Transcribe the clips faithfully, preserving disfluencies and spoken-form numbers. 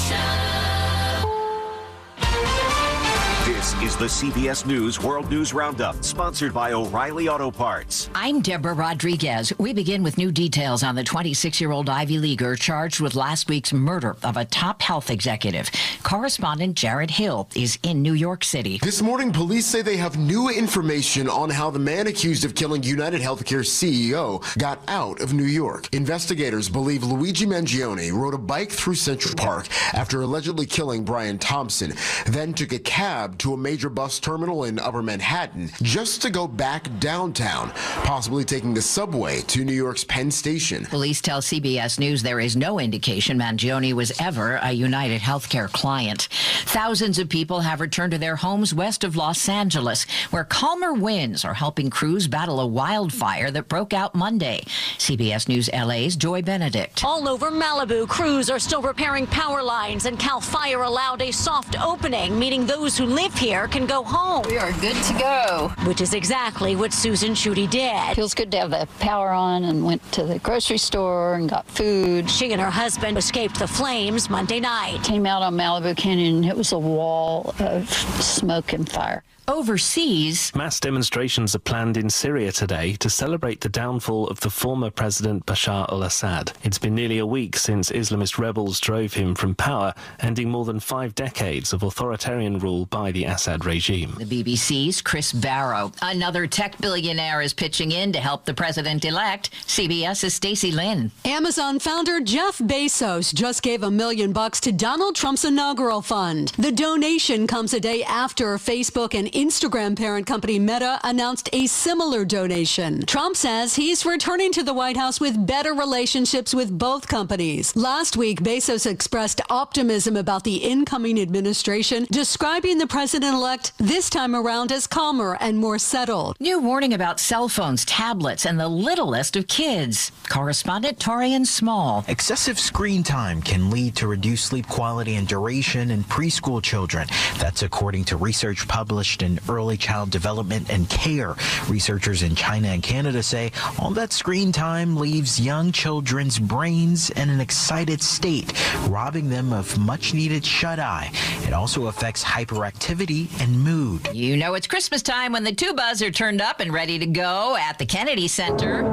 This is the C B S News World News Roundup, sponsored by O'Reilly Auto Parts. I'm Deborah Rodriguez. We begin with new details on the twenty-six-year-old Ivy Leaguer charged with last week's murder of a top health executive. Correspondent Jared Hill is in New York City. This morning, police say they have new information on how the man accused of killing United Healthcare C E O got out of New York. Investigators believe Luigi Mangione rode a bike through Central Park after allegedly killing Brian Thompson, then took a cab to a major bus terminal in Upper Manhattan just to go back downtown, possibly taking the subway to New York's Penn Station. Police tell C B S News there is no indication Mangione was ever a United Healthcare client. Thousands of people have returned to their homes west of Los Angeles, where calmer winds are helping crews battle a wildfire that broke out Monday. C B S News L A's Joy Benedict. All over Malibu, crews are still repairing power lines, and Cal Fire allowed a soft opening, meaning those who live here can go home. We are good to go. Which is exactly what Susan Schutte did. Feels good to have the power on, and went to the grocery store and got food. She and her husband escaped the flames Monday night. Came out on Malibu Canyon, and it was a wall of smoke and fire. Overseas, mass demonstrations are planned in Syria today to celebrate the downfall of the former President Bashar al-Assad. It's been nearly a week since Islamist rebels drove him from power, ending more than five decades of authoritarian rule by the Assad regime. The B B C's Chris Barrow. Another tech billionaire is pitching in to help the president-elect. CBS's Stacey Lynn. Amazon founder Jeff Bezos just gave a million bucks to Donald Trump's inaugural fund. The donation comes a day after Facebook and Instagram parent company Meta announced a similar donation. Trump says he's returning to the White House with better relationships with both companies. Last week, Bezos expressed optimism about the incoming administration, describing the president-elect this time around as calmer and more settled. New warning about cell phones, tablets, and the littlest of kids. Correspondent Torian Small. Excessive screen time can lead to reduced sleep quality and duration in preschool children. That's according to research published in Early Child Development and Care. Researchers in China and Canada say all that screen time leaves young children's brains in an excited state, robbing them of much-needed shut-eye. It also affects hyperactivity and mood. You know it's Christmas time when the tubas are turned up and ready to go at the Kennedy Center.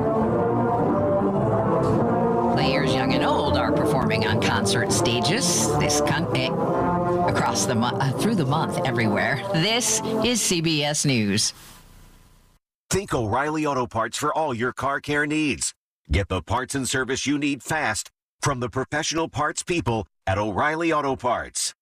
Players young and old are performing on concert stages this con- eh, across the month, uh, through the month, everywhere. This is C B S News. Think O'Reilly Auto Parts for all your car care needs. Get the parts and service you need fast from the professional parts people at O'Reilly Auto Parts.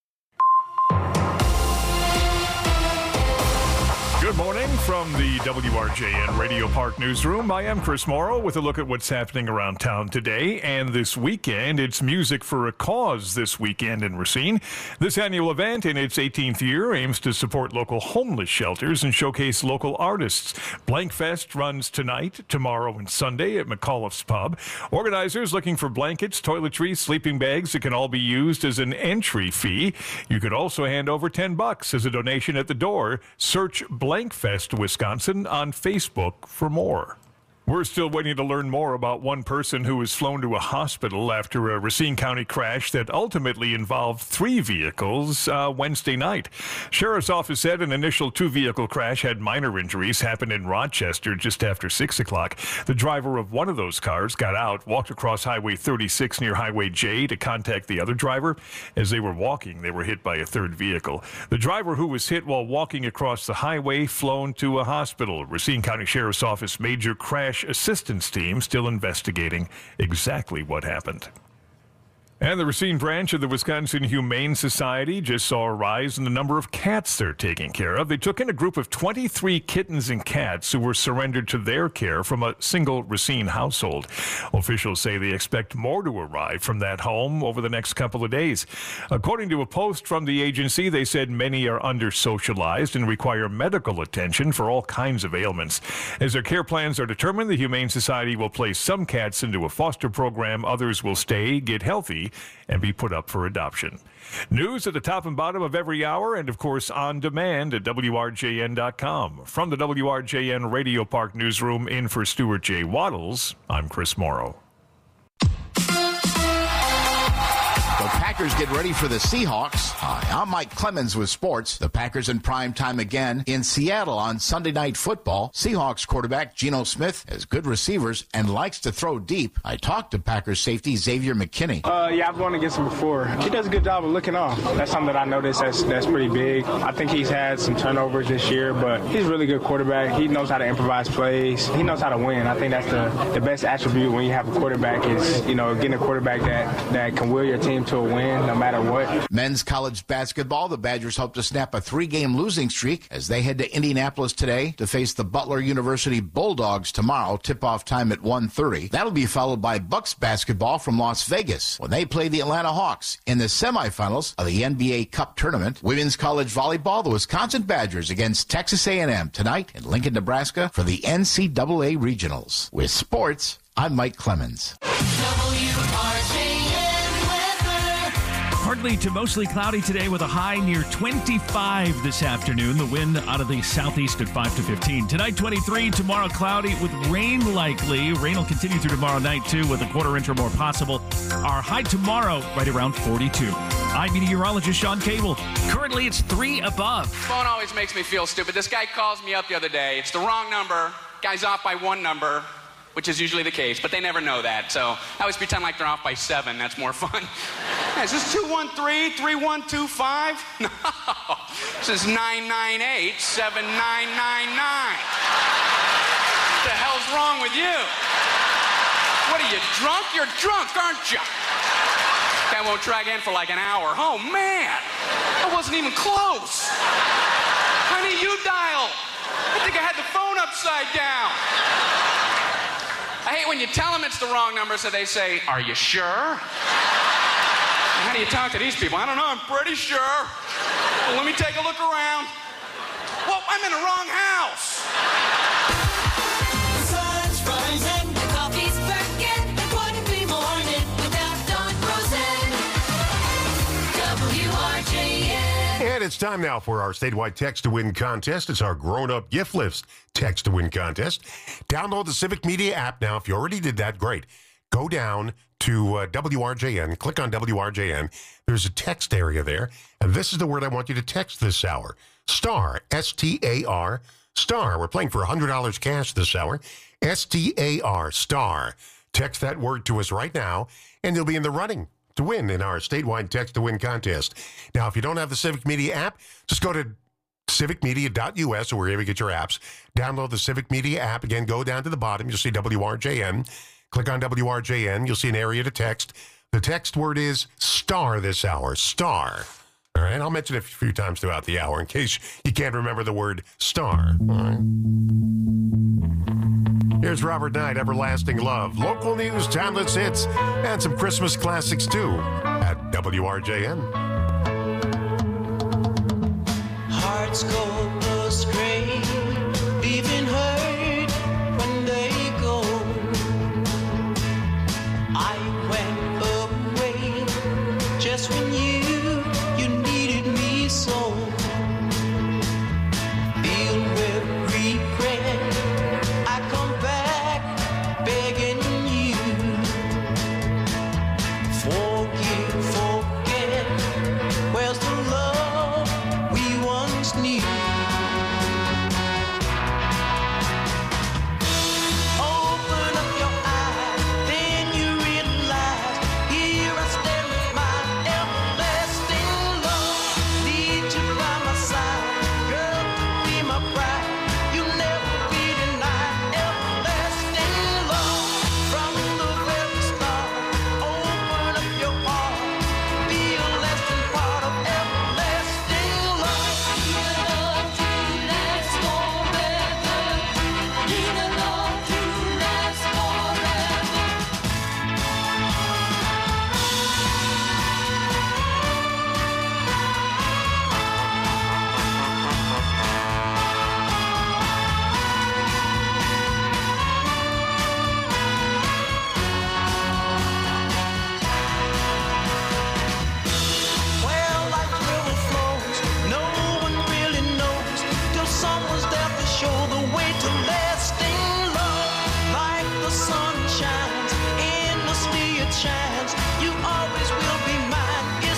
Good morning from the W R J N Radio Park Newsroom. I am Chris Morrow with a look at what's happening around town today and this weekend. It's Music for a Cause this weekend in Racine. This annual event, in its eighteenth year, aims to support local homeless shelters and showcase local artists. Blankfest runs tonight, tomorrow, and Sunday at McAuliffe's Pub. Organizers looking for blankets, toiletries, sleeping bags that can all be used as an entry fee. You could also hand over ten bucks as a donation at the door. Search Blankfest Wisconsin on Facebook for more. We're still waiting to learn more about one person who was flown to a hospital after a Racine County crash that ultimately involved three vehicles uh, Wednesday night. Sheriff's office said an initial two-vehicle crash had minor injuries, happened in Rochester just after six o'clock. The driver of one of those cars got out, walked across Highway thirty-six near Highway J to contact the other driver. As they were walking, they were hit by a third vehicle. The driver, who was hit while walking across the highway, flown to a hospital. Racine County Sheriff's Office major crash assistance team still investigating exactly what happened. And the Racine branch of the Wisconsin Humane Society just saw a rise in the number of cats they're taking care of. They took in a group of twenty-three kittens and cats who were surrendered to their care from a single Racine household. Officials say they expect more to arrive from that home over the next couple of days. According to a post from the agency, they said many are under-socialized and require medical attention for all kinds of ailments. As their care plans are determined, the Humane Society will place some cats into a foster program. Others will stay, get healthy, and be put up for adoption. News at the top and bottom of every hour, and of course on demand at W R J N dot com. From the W R J N Radio Park Newsroom, in for Stuart J. Waddles, I'm Chris Morrow. The Packers get ready for the Seahawks. Hi, I'm Mike Clemens with sports. The Packers in prime time again in Seattle on Sunday Night Football. Seahawks quarterback Geno Smith has good receivers and likes to throw deep. I talked to Packers safety Xavier McKinney. Uh, yeah, I've gone against him before. He does a good job of looking off. That's something that I noticed that's, that's pretty big. I think he's had some turnovers this year, but he's a really good quarterback. He knows how to improvise plays. He knows how to win. I think that's the, the best attribute when you have a quarterback is, you know, getting a quarterback that, that can will your team to a win no matter what. Men's college basketball, the Badgers hope to snap a three-game losing streak as they head to Indianapolis today to face the Butler University Bulldogs tomorrow, tip-off time at one thirty. That'll be followed by Bucks basketball from Las Vegas when they play the Atlanta Hawks in the semifinals of the N B A Cup tournament. Women's college volleyball, the Wisconsin Badgers against Texas A and M tonight in Lincoln, Nebraska for the N C double A Regionals. With sports, I'm Mike Clemens. Partly to mostly cloudy today with a high near twenty-five this afternoon. The wind out of the southeast at five to fifteen. Tonight, twenty-three. Tomorrow, cloudy with rain likely. Rain will continue through tomorrow night, too, with a quarter inch or more possible. Our high tomorrow, right around forty-two. I'm meteorologist Sean Cable. Currently, it's three above. Phone always makes me feel stupid. This guy calls me up the other day. It's the wrong number. Guy's off by one number, which is usually the case, but they never know that. So I always pretend like they're off by seven. That's more fun. Hey, is this two one three, three one two five? No, this is nine nine eight, seven nine nine nine. What the hell's wrong with you? What are you, drunk? You're drunk, aren't you? Guy won't try again for like an hour. Oh, man. I wasn't even close. Honey, you dial. I think I had the phone upside down. I hate when you tell them it's the wrong number, so they say, are you sure? How do you talk to these people? I don't know, I'm pretty sure. Well, let me take a look around. Well, I'm in the wrong house. The sun's rising, the coffee's perking. It wouldn't be morning without Don Rosen. W R J N. And it's time now for our statewide Text to Win contest. It's our grown-up gift list Text to Win contest. Download the Civic Media app now. If you already did that, great. Go down to uh, W R J N, click on W R J N. There's a text area there, and this is the word I want you to text this hour. Star, S T A R, star. We're playing for one hundred dollars cash this hour. S T A R, star. Text that word to us right now, and you'll be in the running to win in our statewide Text to Win contest. Now, if you don't have the Civic Media app, just go to civic media dot U S or wherever you get your apps. Download the Civic Media app. Again, go down to the bottom. You'll see W R J N. Click on W R J N. You'll see an area to text. The text word is star this hour. Star. All right. I'll mention it a few times throughout the hour in case you can't remember the word star. All right. Here's Robert Knight, Everlasting Love. Local news, timeless hits, and some Christmas classics too at W R J N. Hearts go astray, leaving hurt when they go. I went away just when you, you needed me so. Filled with regret, I come back begging you. Forgive, forget, where's the love we once knew? Open up your eyes, then you realize, here I stand with my everlasting love. Need you by my side, girl, be my bride. You never be denied everlasting love. From the very start, open up your heart, be a lasting part of everlasting love. Your love to last forever. Need a love to last forever. Well, like river flows, no one really knows till someone's there to show the way to lasting love. Like the sun shines, endlessly it shines. You always will be mine. It's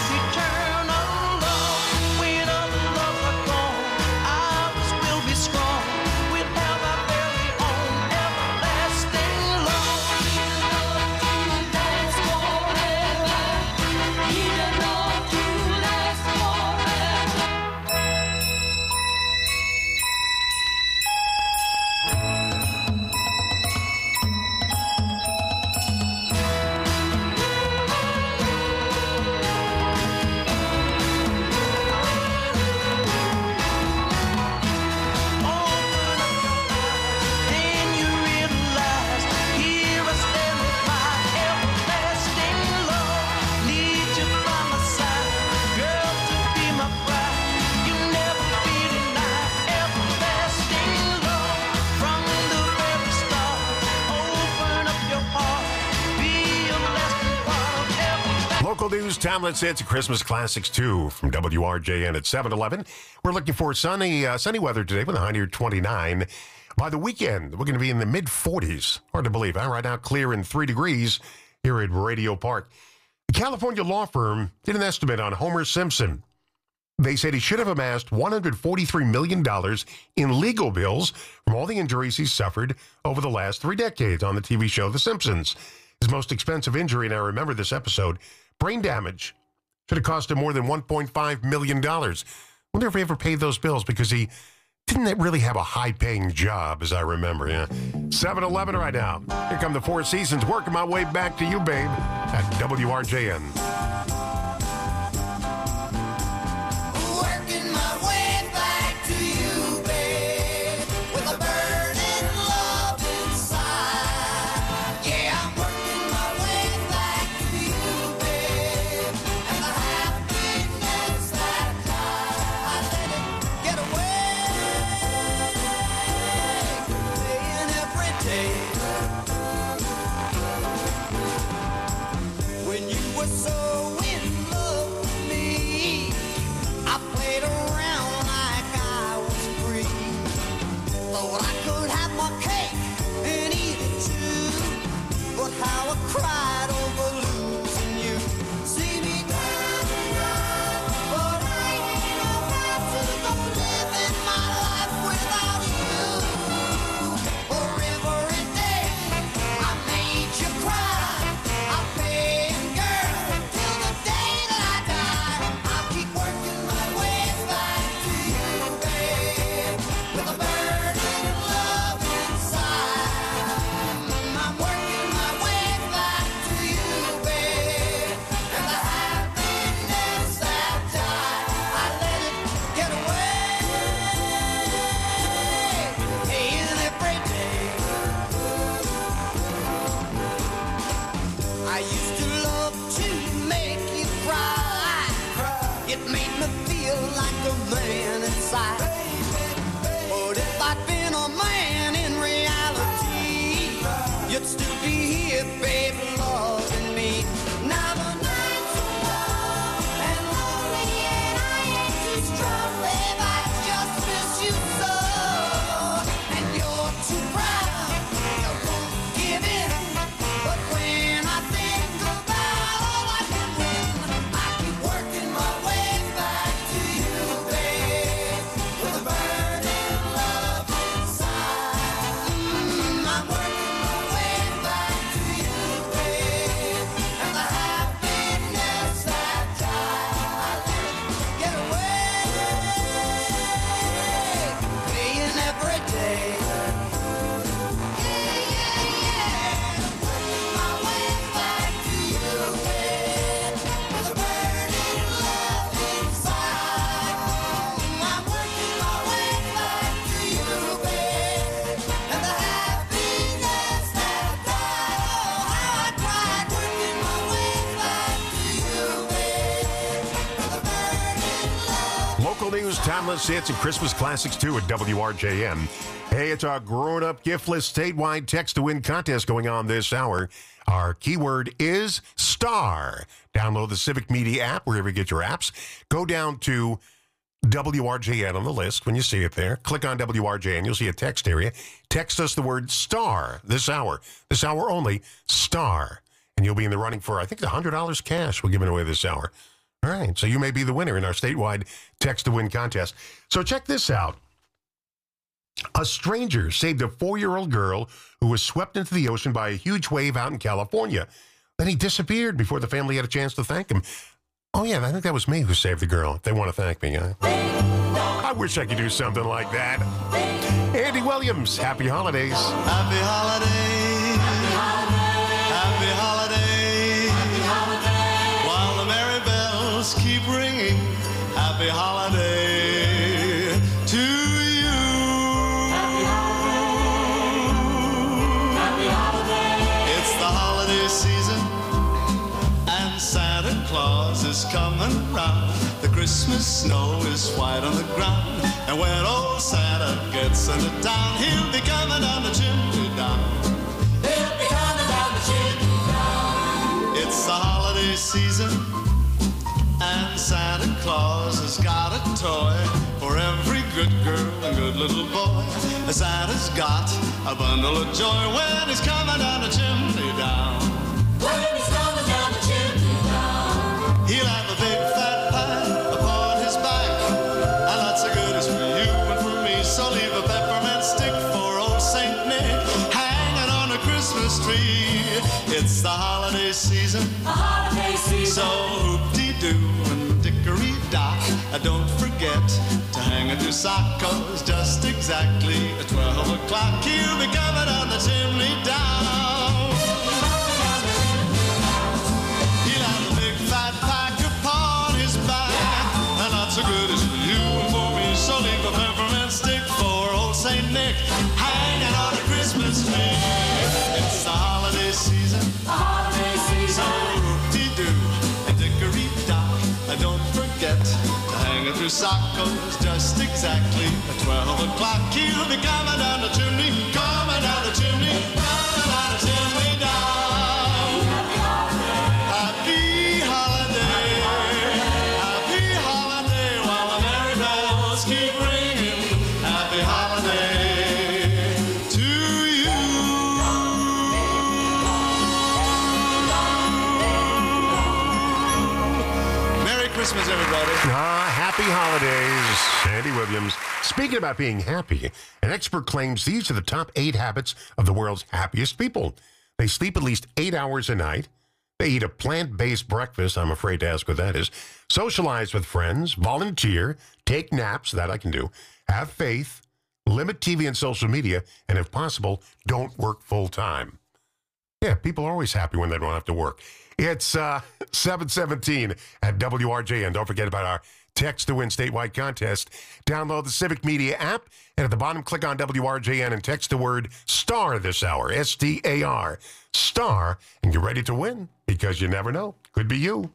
Local news, timeless hits, Christmas classics too from W R J N at seven eleven. We're looking for sunny uh, sunny weather today with a high near twenty-nine. By the weekend, we're going to be in the mid forties. Hard to believe, huh? Right now, clear in three degrees here at Radio Park. The California law firm did an estimate on Homer Simpson. They said he should have amassed one hundred forty-three million dollars in legal bills from all the injuries he suffered over the last three decades on the T V show The Simpsons. His most expensive injury, and I remember this episode, brain damage. Should have cost him more than one point five million dollars. Wonder if he ever paid those bills because he didn't really have a high-paying job, as I remember. Yeah, seven eleven right now. Here come the Four Seasons, working my way back to you, babe, at W R J N. Timeless hits and Christmas classics, too, at W R J N. Hey, it's our grown-up gift list statewide text-to-win contest going on this hour. Our keyword is STAR. Download the Civic Media app wherever you get your apps. Go down to W R J N on the list when you see it there. Click on W R J N. You'll see a text area. Text us the word STAR this hour. This hour only, STAR. And you'll be in the running for, I think, one hundred dollars cash we're giving away this hour. All right, so you may be the winner in our statewide text-to-win contest. So check this out. A stranger saved a four-year-old girl who was swept into the ocean by a huge wave out in California. Then he disappeared before the family had a chance to thank him. Oh, yeah, I think that was me who saved the girl. If they want to thank me, huh? I wish I could do something like that. Andy Williams, happy holidays. Happy holidays. Happy holidays. Happy holidays. Keep ringing, happy holiday to you. Happy holiday, happy holiday. It's the holiday season, and Santa Claus is coming round. The Christmas snow is white on the ground, and when old Santa gets into town, he'll be coming down the chimney down. He'll be coming down the chimney down. It's the holiday holiday season, and Santa Claus has got a toy for every good girl and good little boy. Santa's got a bundle of joy when he's coming down the chimney down. When he's coming down the chimney down, he'll have a big fat pie upon his back, and lots of goodies for you and for me. So leave a peppermint stick for old Saint Nick hanging on the Christmas tree. It's the holiday season, the holiday season. So hoop-dee-doo and dickory-dock, don't forget to hang a new sock, 'cause just exactly at twelve o'clock he'll be coming down the chimney down. He'll have a big fat pack upon his back, and lots of goodies for you and for me. So leave a peppermint stick for old Saint Nick hanging on a Christmas tree. It's the holiday season, the holiday season. So hoop-dee-doo and dickory-dock, don't forget to hang a new sock, 'cause just exactly at twelve o'clock he'll be coming down the chimney, coming down the chimney, coming down the chimney down. Happy holiday, happy holiday, while the merry bells keep ringing. Happy holiday to you. Merry Christmas, everybody. Ah, happy holidays, Andy Williams. Speaking about being happy, an expert claims these are the top eight habits of the world's happiest people. They sleep at least eight hours a night. They eat a plant-based breakfast. I'm afraid to ask what that is. Socialize with friends, volunteer, take naps, that I can do, have faith, limit T V and social media, and if possible, don't work full-time. Yeah, people are always happy when they don't have to work. It's uh, seven seventeen at W R J N. Don't forget about our Text to Win statewide contest. Download the Civic Media app, and at the bottom, click on W R J N and text the word STAR this hour, S T A R, STAR, and get ready to win, because you never know. Could be you.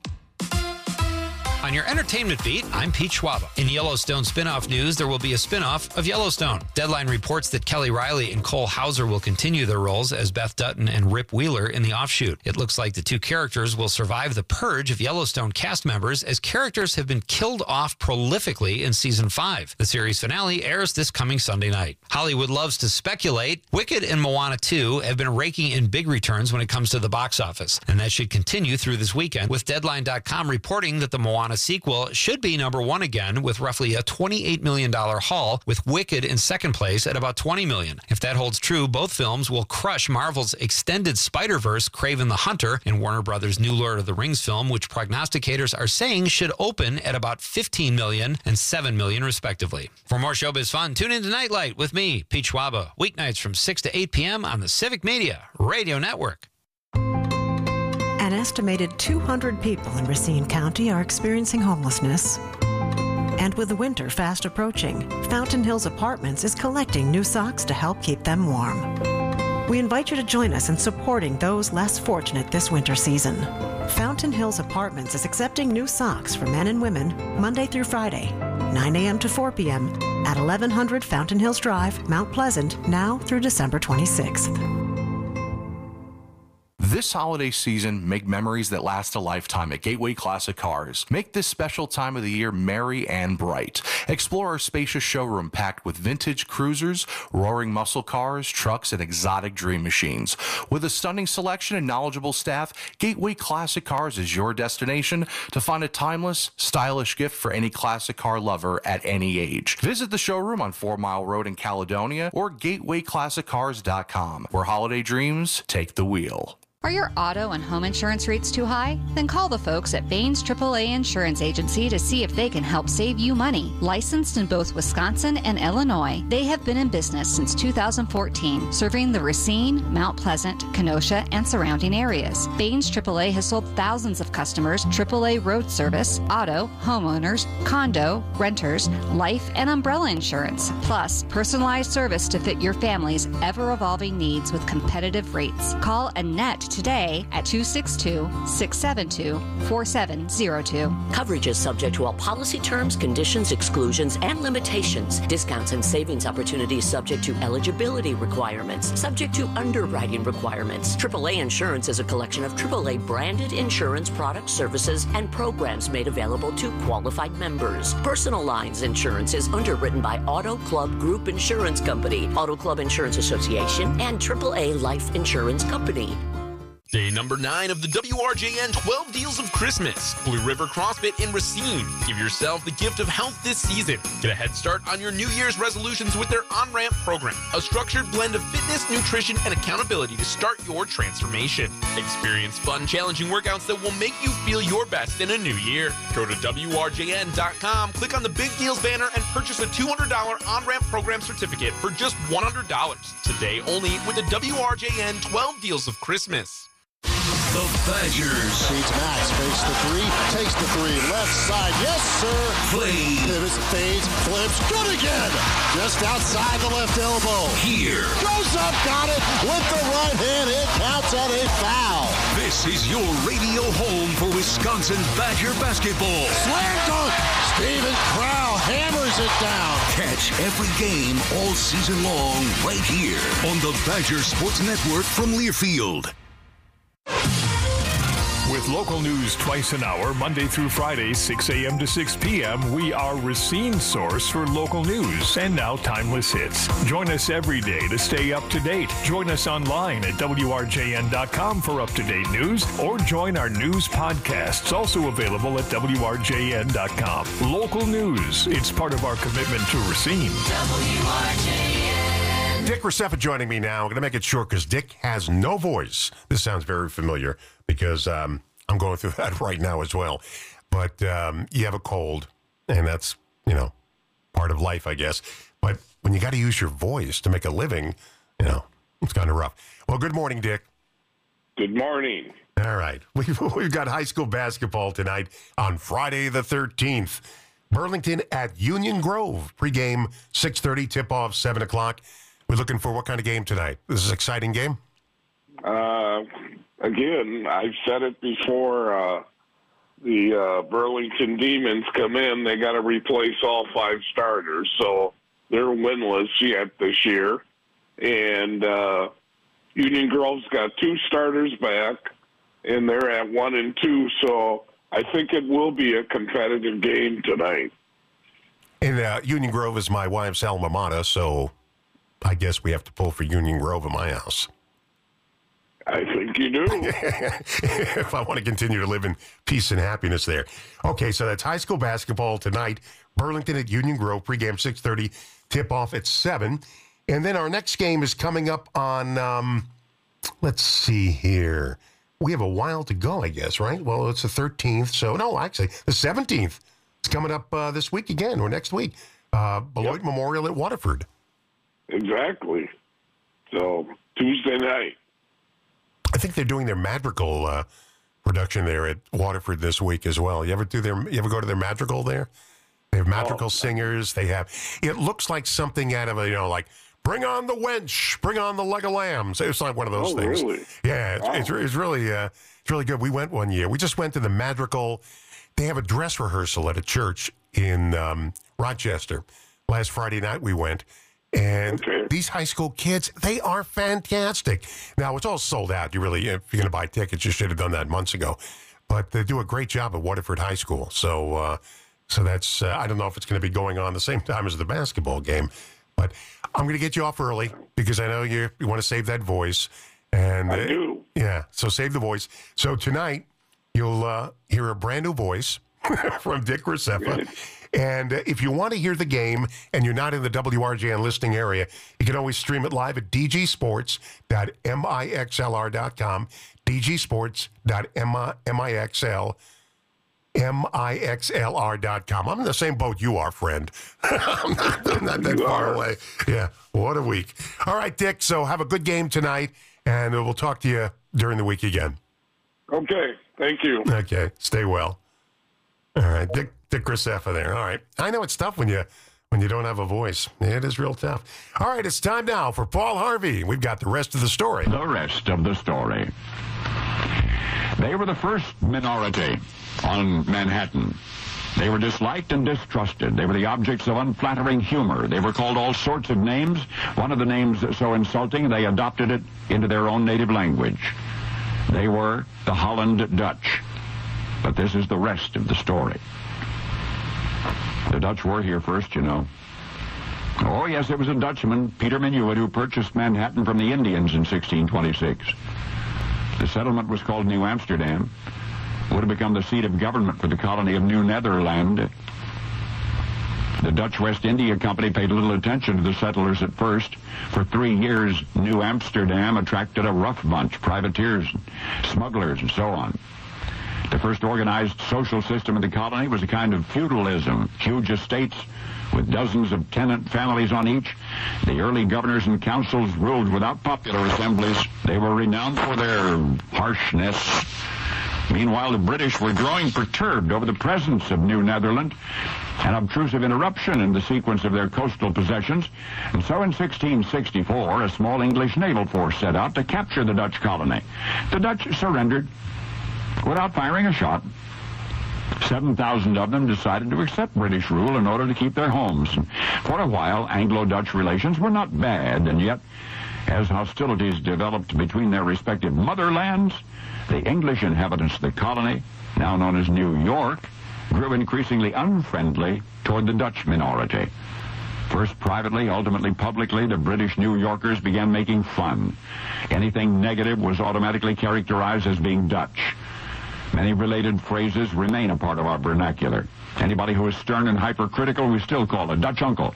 On your entertainment beat, I'm Pete Schwaba. In Yellowstone spinoff news, there will be a spinoff of Yellowstone. Deadline reports that Kelly Riley and Cole Hauser will continue their roles as Beth Dutton and Rip Wheeler in the offshoot. It looks like the two characters will survive the purge of Yellowstone cast members, as characters have been killed off prolifically in season five. The series finale airs this coming Sunday night. Hollywood loves to speculate. Wicked and Moana two have been raking in big returns when it comes to the box office, and that should continue through this weekend, with Deadline dot com reporting that the Moana sequel should be number one again, with roughly a twenty-eight million dollars haul, with Wicked in second place at about twenty million dollars. If that holds true, both films will crush Marvel's extended Spider-Verse, Kraven the Hunter, and Warner Brothers' new Lord of the Rings film, which prognosticators are saying should open at about fifteen million dollars and seven million dollars respectively. For more showbiz fun, tune into Nightlight with me, Pete Schwaba, weeknights from six to eight p.m. on the Civic Media Radio Network. An estimated two hundred people in Racine County are experiencing homelessness. And with the winter fast approaching, Fountain Hills Apartments is collecting new socks to help keep them warm. We invite you to join us in supporting those less fortunate this winter season. Fountain Hills Apartments is accepting new socks for men and women Monday through Friday, nine a.m. to four p.m. at eleven hundred Fountain Hills Drive, Mount Pleasant, now through December twenty-sixth. This holiday season, make memories that last a lifetime at Gateway Classic Cars. Make this special time of the year merry and bright. Explore our spacious showroom packed with vintage cruisers, roaring muscle cars, trucks, and exotic dream machines. With a stunning selection and knowledgeable staff, Gateway Classic Cars is your destination to find a timeless, stylish gift for any classic car lover at any age. Visit the showroom on Four Mile Road in Caledonia or gateway classic cars dot com, where holiday dreams take the wheel. Are your auto and home insurance rates too high? Then call the folks at Baines triple A Insurance Agency to see if they can help save you money. Licensed in both Wisconsin and Illinois, they have been in business since two thousand fourteen, serving the Racine, Mount Pleasant, Kenosha, and surrounding areas. Baines triple A has sold thousands of customers triple A road service, auto, homeowners, condo, renters, life, and umbrella insurance, plus personalized service to fit your family's ever-evolving needs with competitive rates. Call Annette today at two six two, six seven two, four seven zero two. Coverage is subject to all policy terms, conditions, exclusions, and limitations. Discounts and savings opportunities subject to eligibility requirements, subject to underwriting requirements. triple A Insurance is a collection of triple A branded insurance products, services, and programs made available to qualified members. Personal Lines Insurance is underwritten by Auto Club Group Insurance Company, Auto Club Insurance Association, and triple A Life Insurance Company. Day number nine of the W R J N twelve Deals of Christmas. Blue River CrossFit in Racine. Give yourself the gift of health this season. Get a head start on your New Year's resolutions with their On-Ramp program. A structured blend of fitness, nutrition, and accountability to start your transformation. Experience fun, challenging workouts that will make you feel your best in a new year. Go to W R J N dot com, click on the Big Deals banner, and purchase a two hundred dollars On-Ramp program certificate for just one hundred dollars. Today only with the W R J N twelve Deals of Christmas. The Badgers. Beats Max, fakes the three, takes the three, left side, yes sir. Play. Pivots, fades, flips, good again. Just outside the left elbow. Here. Goes up, got it, with the right hand, it counts at a foul. This is your radio home for Wisconsin Badger basketball. Slam dunk, Steven Crowl hammers it down. Catch every game all season long right here on the Badger Sports Network from Learfield. With local news twice an hour, Monday through Friday, six a.m. to six p.m., we are Racine's source for local news and now timeless hits. Join us every day to stay up to date. Join us online at W R J N dot com for up-to-date news, or join our news podcasts, also available at W R J N dot com. Local news, it's part of our commitment to Racine. W R J N. Dick Recefa joining me now. I'm going to make it short because Dick has no voice. This sounds very familiar because um, I'm going through that right now as well. But um, you have a cold, and that's, you know, part of life, I guess. But when you got to use your voice to make a living, you know, it's kind of rough. Well, good morning, Dick. Good morning. All right. We've, we've got high school basketball tonight on Friday the thirteenth. Burlington at Union Grove. Pregame six thirty, tip-off seven o'clock. We're looking for what kind of game tonight? This is an exciting game? Uh, again, I've said it before. Uh, the uh, Burlington Demons come in, they got to replace all five starters. So they're winless yet this year. And uh, Union Grove's got two starters back, and they're at one and two. So I think it will be a competitive game tonight. And uh, Union Grove is my wife's alma mater, so I guess we have to pull for Union Grove in my house. I think you do. If I want to continue to live in peace and happiness there. Okay, so that's high school basketball tonight. Burlington at Union Grove, pregame six thirty, tip-off at seven. And then our next game is coming up on, um, let's see here. We have a while to go, I guess, right? Well, it's the thirteenth, so no, actually, the seventeenth. It's coming up uh, this week again, or next week. Uh, Beloit yep. Memorial at Waterford. Exactly. So, Tuesday night. I think they're doing their madrigal uh, production there at Waterford this week as well. You ever do their? You ever go to their madrigal there? They have madrigal oh. singers. They have. It looks like something out of a, you know, like Bring on the Wench, Bring on the Leg of Lambs. It's like one of those oh, things. Really? Yeah, it's, wow. it's, it's really uh, it's really good. We went one year. We just went to the madrigal. They have a dress rehearsal at a church in um, Rochester. Last Friday night we went. And okay. these high school kids, they are fantastic. Now, it's all sold out. You really, if you're going to buy tickets, you should have done that months ago. But they do a great job at Waterford High School. So uh, so that's, uh, I don't know if it's going to be going on the same time as the basketball game. But I'm going to get you off early because I know you, you want to save that voice. And I uh, do. Yeah, so save the voice. So tonight, you'll uh, hear a brand new voice from Dick Recefa. And uh, if you want to hear the game and you're not in the W R J N listening area, you can always stream it live at d g sports dot mixlr dot com, d g sports dot mixl, mixlr dot com. I'm in the same boat you are, friend. I'm, not, I'm not that you far are. away. Yeah, what a week. All right, Dick, so have a good game tonight, and we'll talk to you during the week again. Okay, thank you. Okay, stay well. All right, Dick. Dick Recefa there. All right. I know it's tough when you when you don't have a voice. It is real tough. All right, it's time now for Paul Harvey. We've got the rest of the story. The rest of the story. They were the first minority on Manhattan. They were disliked and distrusted. They were the objects of unflattering humor. They were called all sorts of names. One of the names so insulting, they adopted it into their own native language. They were the Holland Dutch. But this is the rest of the story. The Dutch were here first, you know. Oh, yes, it was a Dutchman, Peter Minuit, who purchased Manhattan from the Indians in sixteen twenty-six. The settlement was called New Amsterdam. Would have become the seat of government for the colony of New Netherland. The Dutch West India Company paid little attention to the settlers at first. For three years, New Amsterdam attracted a rough bunch, privateers, smugglers, and so on. The first organized social system in the colony was a kind of feudalism, huge estates with dozens of tenant families on each. The early governors and councils ruled without popular assemblies. They were renowned for their harshness. Meanwhile, the British were growing perturbed over the presence of New Netherland, an obtrusive interruption in the sequence of their coastal possessions. And so in sixteen sixty-four, a small English naval force set out to capture the Dutch colony. The Dutch surrendered without firing a shot. seven thousand of them decided to accept British rule in order to keep their homes. And for a while, Anglo-Dutch relations were not bad, and yet, as hostilities developed between their respective motherlands, the English inhabitants of the colony, now known as New York, grew increasingly unfriendly toward the Dutch minority. First privately, ultimately publicly, the British New Yorkers began making fun. Anything negative was automatically characterized as being Dutch. Many related phrases remain a part of our vernacular. Anybody who is stern and hypercritical, we still call a Dutch uncle.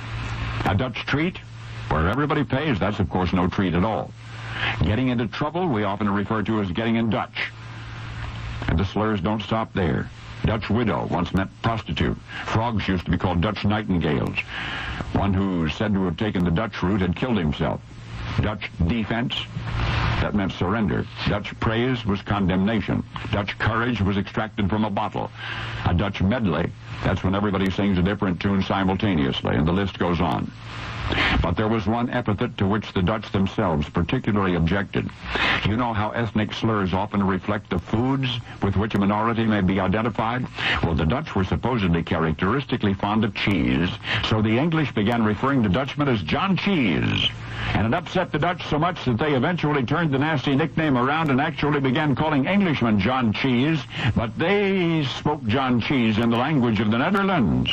A Dutch treat, where everybody pays, that's of course no treat at all. Getting into trouble, we often refer to as getting in Dutch. And the slurs don't stop there. Dutch widow once meant prostitute. Frogs used to be called Dutch nightingales. One who said to have taken the Dutch route had killed himself. Dutch defense, that meant surrender. Dutch praise was condemnation. Dutch courage was extracted from a bottle. A Dutch medley, that's when everybody sings a different tune simultaneously, and the list goes on. But there was one epithet to which the Dutch themselves particularly objected. You know how ethnic slurs often reflect the foods with which a minority may be identified? Well, the Dutch were supposedly characteristically fond of cheese, so the English began referring to Dutchmen as John Cheese. And it upset the Dutch so much that they eventually turned the nasty nickname around and actually began calling Englishmen John Cheese, but they spoke John Cheese in the language of the Netherlands.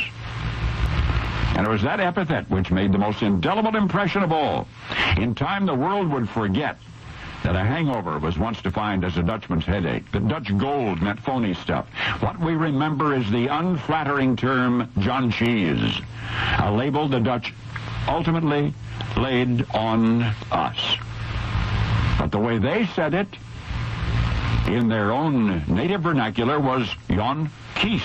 And it was that epithet which made the most indelible impression of all. In time, the world would forget that a hangover was once defined as a Dutchman's headache, that Dutch gold meant phony stuff. What we remember is the unflattering term John Cheese, a label the Dutch ultimately laid on us. But the way they said it, in their own native vernacular, was Jan Kies.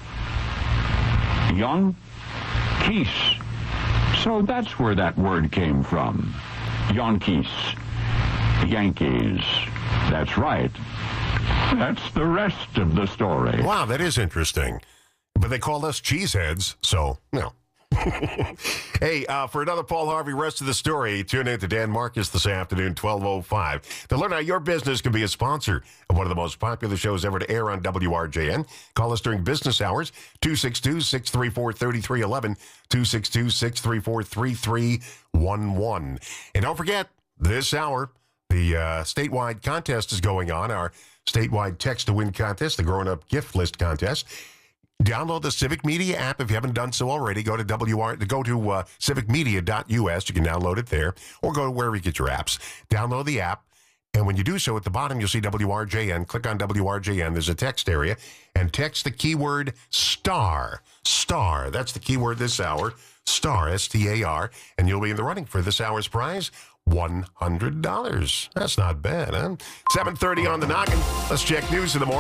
Jan Kies. So that's where that word came from. Yankees. Yankees. That's right. That's the rest of the story. Wow, that is interesting. But they called us cheeseheads, so, no. Hey, uh, for another Paul Harvey rest of the story, tune in to Dan Marcus this afternoon, twelve oh five. To learn how your business can be a sponsor of one of the most popular shows ever to air on W R J N, call us during business hours, two six two, six three four, three three one one, two six two, six three four, three three one one. And don't forget, this hour, the uh, statewide contest is going on, our statewide text-to-win contest, the Growing Up Gift List contest. Download the Civic Media app if you haven't done so already. Go to W R, go to uh, civic media dot U S. You can download it there, or go to wherever you get your apps. Download the app, and when you do so, at the bottom you'll see W R J N. Click on W R J N. There's a text area, and text the keyword STAR. STAR. That's the keyword this hour. STAR. S T A R. And you'll be in the running for this hour's prize. one hundred dollars. That's not bad, huh? seven thirty on the noggin. Let's check news in the morning.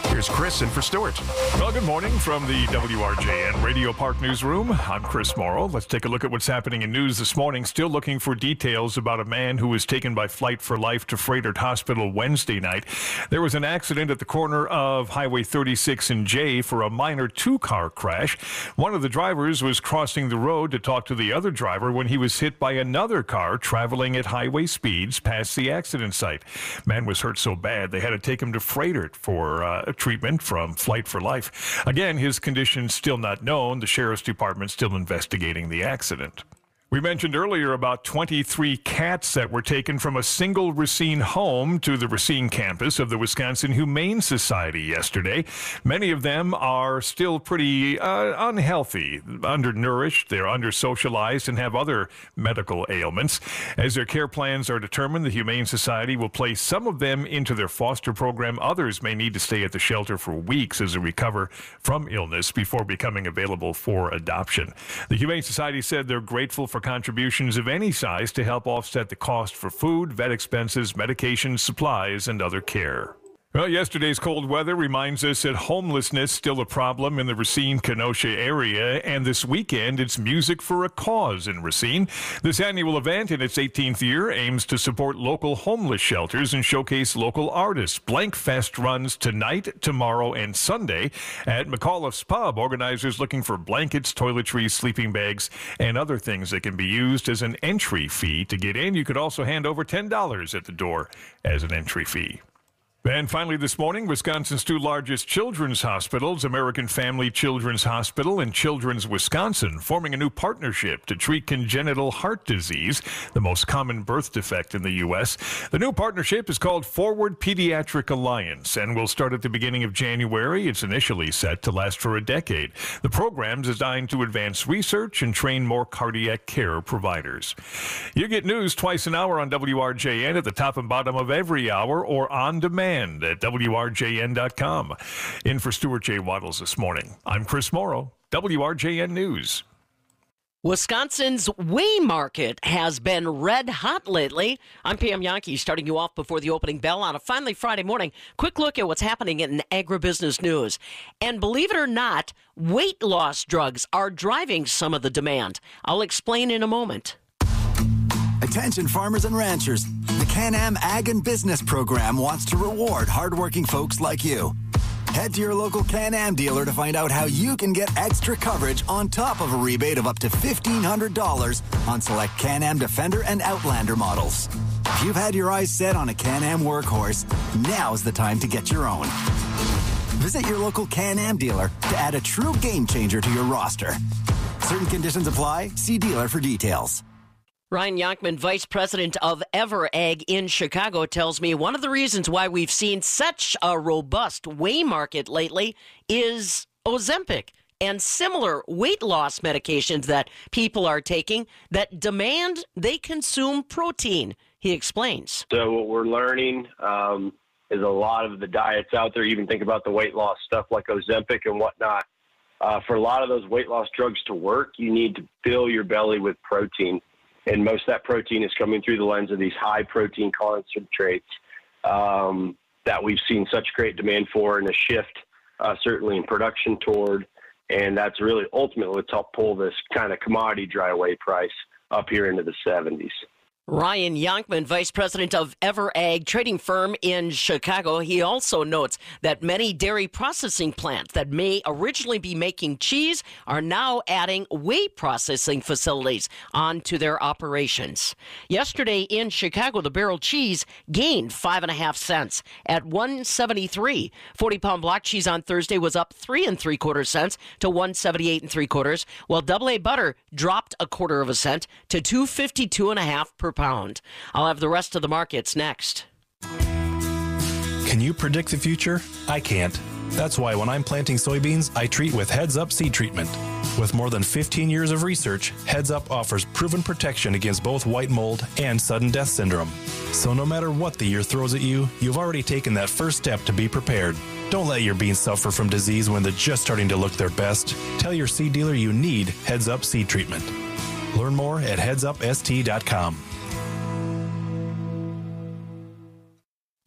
Here's Chris in for Stuart. Well, good morning from the W R J N Radio Park Newsroom. I'm Chris Morrow. Let's take a look at what's happening in news this morning. Still looking for details about a man who was taken by Flight for Life to Froedtert Hospital Wednesday night. There was an accident at the corner of Highway thirty-six and J for a minor two-car crash. One of the drivers was crossing the road to talk to the other driver when he was hit by another car traveling at highway speeds past the accident site. Man was hurt so bad they had to take him to Froedtert for uh, treatment from Flight for Life. Again, his condition still not known. The Sheriff's Department still investigating the accident. We mentioned earlier about twenty-three cats that were taken from a single Racine home to the Racine campus of the Wisconsin Humane Society yesterday. Many of them are still pretty uh, unhealthy, undernourished, they're under-socialized, and have other medical ailments. As their care plans are determined, the Humane Society will place some of them into their foster program. Others may need to stay at the shelter for weeks as they recover from illness before becoming available for adoption. The Humane Society said they're grateful for contributions of any size to help offset the cost for food, vet expenses, medications, supplies, and other care. Well, yesterday's cold weather reminds us that homelessness still a problem in the Racine-Kenosha area, and this weekend it's Music for a Cause in Racine. This annual event, in its eighteenth year, aims to support local homeless shelters and showcase local artists. Blank Fest runs tonight, tomorrow, and Sunday at McAuliffe's Pub. Organizers looking for blankets, toiletries, sleeping bags, and other things that can be used as an entry fee to get in. You could also hand over ten dollars at the door as an entry fee. And finally this morning, Wisconsin's two largest children's hospitals, American Family Children's Hospital and Children's Wisconsin, forming a new partnership to treat congenital heart disease, the most common birth defect in the U S. The new partnership is called Forward Pediatric Alliance and will start at the beginning of January. It's initially set to last for a decade. The program is designed to advance research and train more cardiac care providers. You get news twice an hour on W R J N at the top and bottom of every hour or on demand at W R J N dot com. In for Stuart J. Waddles this morning, I'm Chris Morrow, W R J N News. Wisconsin's whey market has been red hot lately. I'm Pam Yankee, starting you off before the opening bell on a finally Friday morning. Quick look at what's happening in agribusiness news. And believe it or not, weight loss drugs are driving some of the demand. I'll explain in a moment. Attention farmers and ranchers. The Can-Am Ag and Business Program wants to reward hardworking folks like you. Head to your local Can-Am dealer to find out how you can get extra coverage on top of a rebate of up to fifteen hundred dollars on select Can-Am Defender and Outlander models. If you've had your eyes set on a Can-Am workhorse, now's the time to get your own. Visit your local Can-Am dealer to add a true game changer to your roster. Certain conditions apply. See dealer for details. Ryan Yonkman, Vice President of EverAg in Chicago, tells me one of the reasons why we've seen such a robust whey market lately is Ozempic and similar weight loss medications that people are taking that demand they consume protein. He explains. So what we're learning um, is a lot of the diets out there, even think about the weight loss stuff like Ozempic and whatnot. Uh, for a lot of those weight loss drugs to work, you need to fill your belly with protein. And most of that protein is coming through the lens of these high protein concentrates um, that we've seen such great demand for and a shift uh, certainly in production toward. And that's really ultimately what's helped pull this kind of commodity dry whey price up here into the seventies. Ryan Yonkman, Vice President of EverAg, trading firm in Chicago. He also notes that many dairy processing plants that may originally be making cheese are now adding whey processing facilities onto their operations. Yesterday in Chicago, the barrel cheese gained five and a half cents at one seventy-three. forty-pound block cheese on Thursday was up three and three quarter cents to one seventy-eight and three quarters, while double A butter dropped a quarter of a cent to two fifty-two and a half per pound. I'll have the rest of the markets next. Can you predict the future? I can't. That's why when I'm planting soybeans, I treat with Heads Up Seed Treatment. With more than fifteen years of research, Heads Up offers proven protection against both white mold and sudden death syndrome. So no matter what the year throws at you, you've already taken that first step to be prepared. Don't let your beans suffer from disease when they're just starting to look their best. Tell your seed dealer you need Heads Up Seed Treatment. Learn more at heads up s t dot com.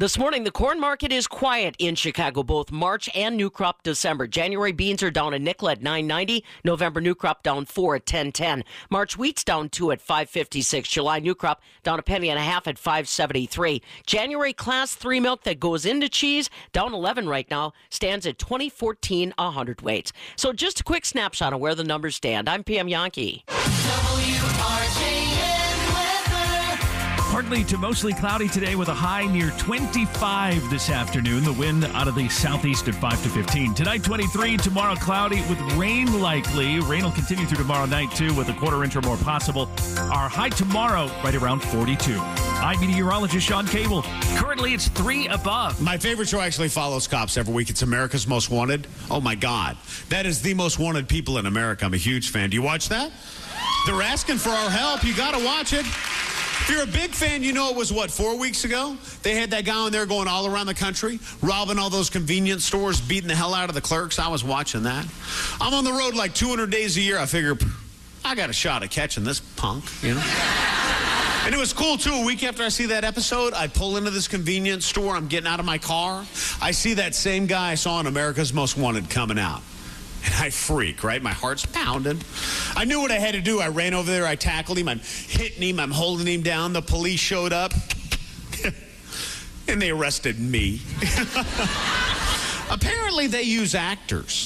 This morning, the corn market is quiet in Chicago, both March and new crop December. January beans are down a nickel at nine ninety. November new crop down four at ten ten. March wheat's down two at five fifty-six. July new crop down a penny and a half at five seventy-three. January class three milk that goes into cheese down eleven right now, stands at twenty fourteen a hundredweight. So just a quick snapshot of where the numbers stand. I'm P M Yankee. W R J N Partly to mostly cloudy today with a high near twenty-five this afternoon. The wind out of the southeast at five to fifteen. Tonight, twenty-three. Tomorrow, cloudy with rain likely. Rain will continue through tomorrow night, too, with a quarter inch or more possible. Our high tomorrow, right around forty-two. I'm meteorologist Sean Cable. Currently, it's three above. My favorite show actually follows cops every week. It's America's Most Wanted. Oh, my God. That is the most wanted people in America. I'm a huge fan. Do you watch that? They're asking for our help. You got to watch it. If you're a big fan, you know it was, what, four weeks ago? They had that guy on there going all around the country, robbing all those convenience stores, beating the hell out of the clerks. I was watching that. I'm on the road like two hundred days a year. I figure, I got a shot at catching this punk, you know? And it was cool, too. A week after I see that episode, I pull into this convenience store. I'm getting out of my car. I see that same guy I saw in America's Most Wanted coming out. And I freak, right? My heart's pounding. I knew what I had to do. I ran over there. I tackled him. I'm hitting him. I'm holding him down. The police showed up. And they arrested me. Apparently, they use actors.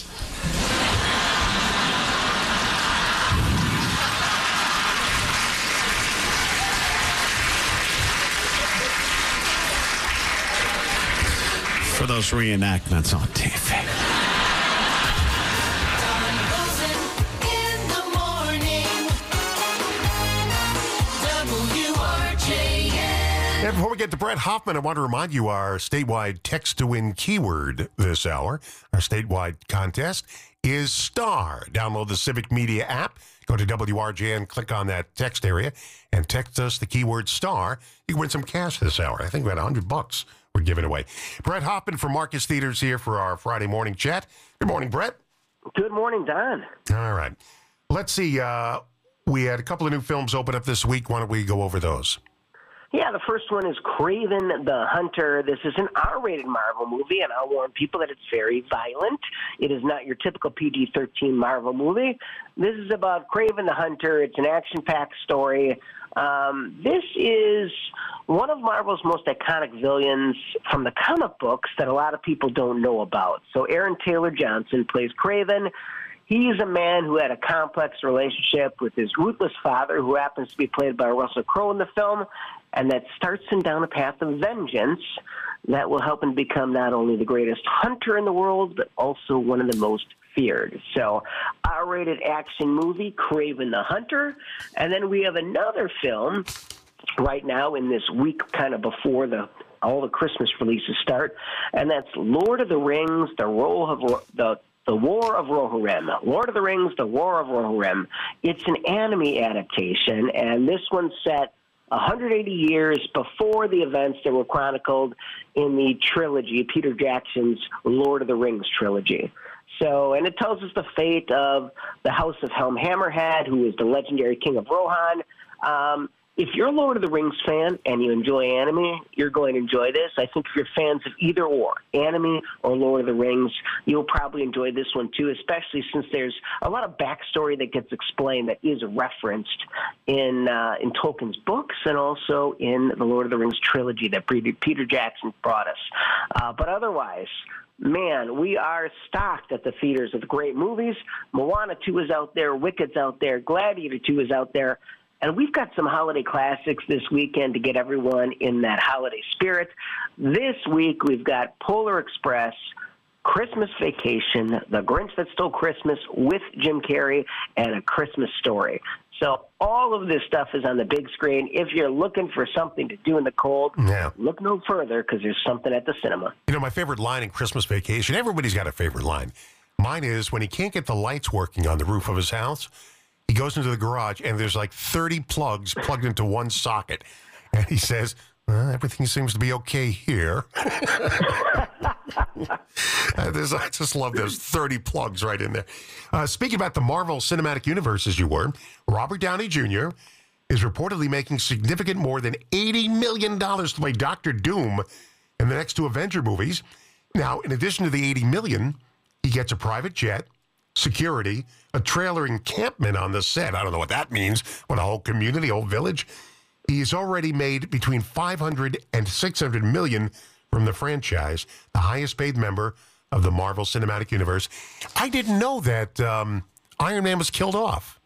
For those reenactments on T V. And before we get to Brett Hoffman, I want to remind you our statewide text-to-win keyword this hour. Our statewide contest is STAR. Download the Civic Media app, go to W R J N, click on that text area, and text us the keyword STAR. You can win some cash this hour. I think we had one hundred bucks we're giving away. Brett Hoffman from Marcus Theaters here for our Friday morning chat. Good morning, Brett. Good morning, Don. All right. Let's see. Uh, we had a couple of new films open up this week. Why don't we go over those? Yeah, the first one is Kraven the Hunter. This is an R-rated Marvel movie, and I'll warn people that it's very violent. It is not your typical P G thirteen Marvel movie. This is about Kraven the Hunter. It's an action-packed story. Um, this is one of Marvel's most iconic villains from the comic books that a lot of people don't know about. So Aaron Taylor Johnson plays Kraven. He's a man who had a complex relationship with his ruthless father, who happens to be played by Russell Crowe in the film, and that starts him down a path of vengeance that will help him become not only the greatest hunter in the world, but also one of the most feared. So, R-rated action movie, Kraven the Hunter. And then we have another film right now in this week kind of before the all the Christmas releases start, and that's Lord of the Rings, the Role of the The War of Rohirrim. Lord of the Rings, The War of Rohirrim. It's an anime adaptation, and this one's set one hundred eighty years before the events that were chronicled in the trilogy, Peter Jackson's Lord of the Rings trilogy. So, and it tells us the fate of the House of Helm Hammerhead, who is the legendary king of Rohan. Um, if you're a Lord of the Rings fan and you enjoy anime, you're going to enjoy this. I think if you're fans of either or, anime or Lord of the Rings, you'll probably enjoy this one too, especially since there's a lot of backstory that gets explained that is referenced in uh, in Tolkien's books and also in the Lord of the Rings trilogy that Peter Jackson brought us. Uh, but otherwise, man, we are stocked at the theaters with great movies. Moana two is out there. Wicked's out there. Gladiator two is out there. And we've got some holiday classics this weekend to get everyone in that holiday spirit. This week, we've got Polar Express, Christmas Vacation, The Grinch That Stole Christmas with Jim Carrey, and A Christmas Story. So all of this stuff is on the big screen. If you're looking for something to do in the cold, yeah. look no further because there's something at the cinema. You know, my favorite line in Christmas Vacation, everybody's got a favorite line. Mine is when he can't get the lights working on the roof of his house, he goes into the garage and there's like thirty plugs plugged into one socket. And he says, well, everything seems to be okay here. I just love those thirty plugs right in there. Uh, speaking about the Marvel Cinematic Universe, as you were, Robert Downey Junior is reportedly making significant more than eighty million dollars to play Doctor Doom in the next two Avenger movies. Now, in addition to the eighty million dollars, he gets a private jet, security, a trailer encampment on the set. I don't know what that means. What, a whole community, a whole village? He's already made between five hundred and six hundred million from the franchise, the highest paid member of the Marvel Cinematic Universe. I didn't know that um, Iron Man was killed off.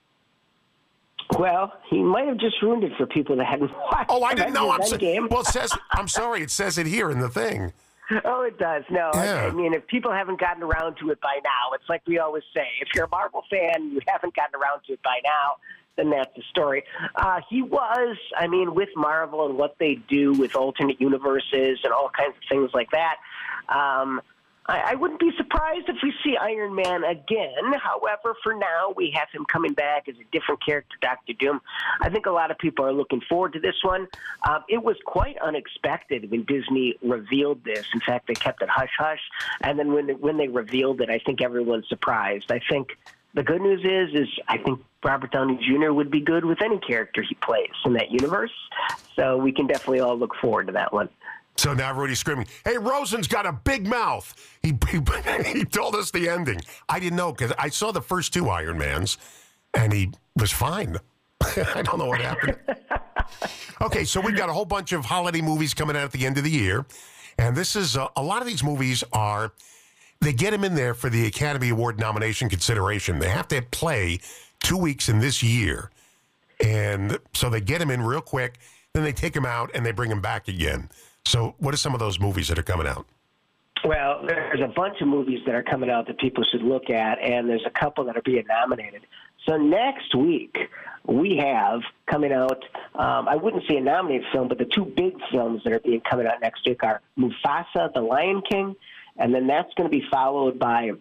Well, he might have just ruined it for people that hadn't watched. Oh, I didn't know. I'm that so, game. well, it says. I'm sorry. It says it here in the thing. Oh, it does. No, Yeah. I, I mean, if people haven't gotten around to it by now, it's like we always say: if you're a Marvel fan, you haven't gotten around to it by now, then that's the story. Uh, he was, I mean, with Marvel and what they do with alternate universes and all kinds of things like that. Um, I, I wouldn't be surprised if we see Iron Man again. However, for now, we have him coming back as a different character, Doctor Doom. I think a lot of people are looking forward to this one. Um, it was quite unexpected when Disney revealed this. In fact, they kept it hush-hush. And then when they, when they revealed it, I think everyone's surprised. I think the good news is, is I think Robert Downey Junior would be good with any character he plays in that universe. So we can definitely all look forward to that one. So now Rudy's screaming, "Hey, Rosen's got a big mouth." He he, he told us the ending. I didn't know because I saw the first two Iron Mans, and he was fine. I don't know what happened. Okay, so we've got a whole bunch of holiday movies coming out at the end of the year, and this is uh, a lot of these movies are they get them in there for the Academy Award nomination consideration. They have to play two weeks in this year, and so they get them in real quick. Then they take them out and they bring them back again. So what are some of those movies that are coming out? Well, there's a bunch of movies that are coming out that people should look at, and there's a couple that are being nominated. So next week, we have coming out, um, I wouldn't say a nominated film, but the two big films that are being coming out next week are Mufasa, The Lion King, and then that's going to be followed by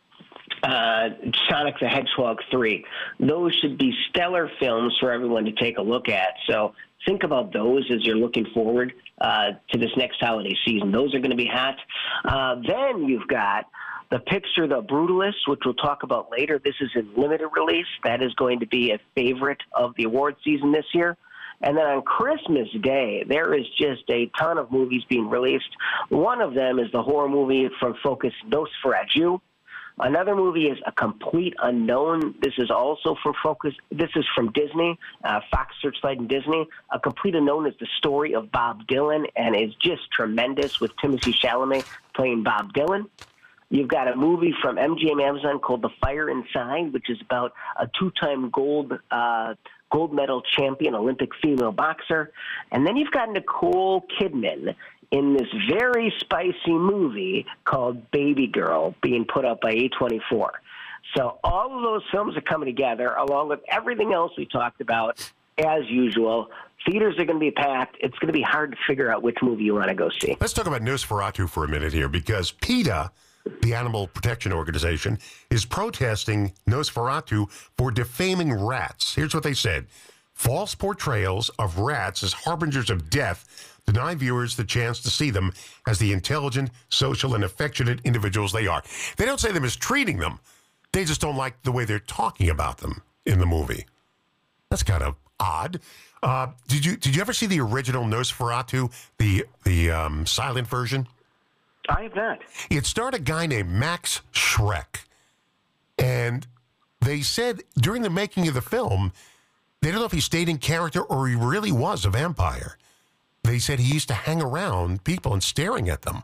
uh, Sonic the Hedgehog three. Those should be stellar films for everyone to take a look at. So think about those as you're looking forward uh, to this next holiday season. Those are going to be hot. Uh, then you've got the picture, The Brutalist, which we'll talk about later. This is in limited release. That is going to be a favorite of the award season this year. And then on Christmas Day, there is just a ton of movies being released. One of them is the horror movie from Focus, Nosferatu. Another movie is A Complete Unknown. This is also from Focus. This is from Disney, uh, Fox Searchlight and Disney. A Complete Unknown is the story of Bob Dylan and is just tremendous with Timothée Chalamet playing Bob Dylan. You've got a movie from M G M Amazon called The Fire Inside, which is about a two-time gold uh, gold medal champion, Olympic female boxer. And then you've got Nicole Kidman in this very spicy movie called Baby Girl being put up by A twenty-four. So all of those films are coming together along with everything else we talked about as usual. Theaters are going to be packed. It's going to be hard to figure out which movie you want to go see. Let's talk about Nosferatu for a minute here because PETA, the Animal Protection Organization, is protesting Nosferatu for defaming rats. Here's what they said. False portrayals of rats as harbingers of death deny viewers the chance to see them as the intelligent, social, and affectionate individuals they are. They don't say they're mistreating them. They just don't like the way they're talking about them in the movie. That's kind of odd. Uh, did you did you ever see the original Nosferatu, the the um, silent version? I have not. It starred a guy named Max Schreck, and they said during the making of the film, they don't know if he stayed in character or he really was a vampire. They said he used to hang around people and staring at them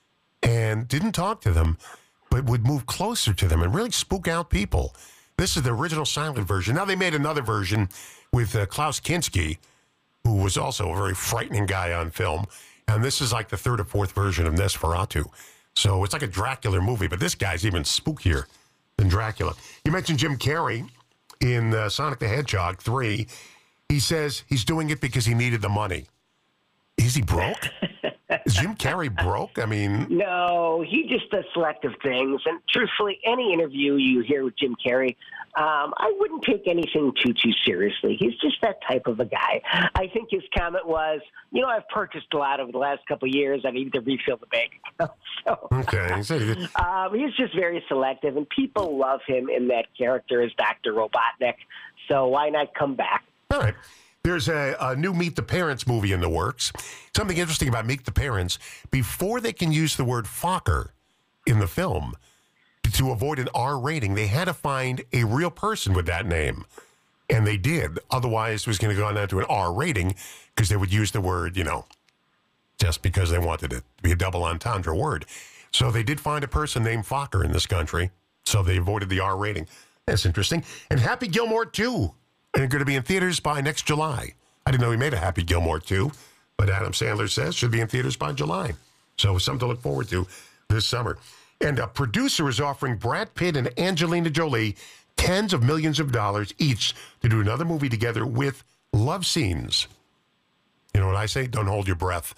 and didn't talk to them, but would move closer to them and really spook out people. This is the original silent version. Now they made another version with uh, Klaus Kinski, who was also a very frightening guy on film. And this is like the third or fourth version of Nosferatu. So it's like a Dracula movie, but this guy's even spookier than Dracula. You mentioned Jim Carrey in uh, Sonic the Hedgehog three. He says he's doing it because he needed the money. Is he broke? Is Jim Carrey broke? I mean... No, he just does selective things. And truthfully, any interview you hear with Jim Carrey, um, I wouldn't take anything too, too seriously. He's just that type of a guy. I think his comment was, you know, I've purchased a lot over the last couple of years. I need to refill the bank account. So, okay. um, he's just very selective, and people love him in that character as Doctor Robotnik. So why not come back? All right. There's a, a new Meet the Parents movie in the works. Something interesting about Meet the Parents, before they can use the word Fokker in the film, to avoid an R rating, they had to find a real person with that name. And they did. Otherwise, it was going to go down to an R rating because they would use the word, you know, just because they wanted it to be a double entendre word. So they did find a person named Fokker in this country. So they avoided the R rating. That's interesting. And Happy Gilmore two. And going to be in theaters by next July. I didn't know he made a Happy Gilmore two, but Adam Sandler says should be in theaters by July. So something to look forward to this summer. And a producer is offering Brad Pitt and Angelina Jolie tens of millions of dollars each to do another movie together with love scenes. You know what I say? Don't hold your breath.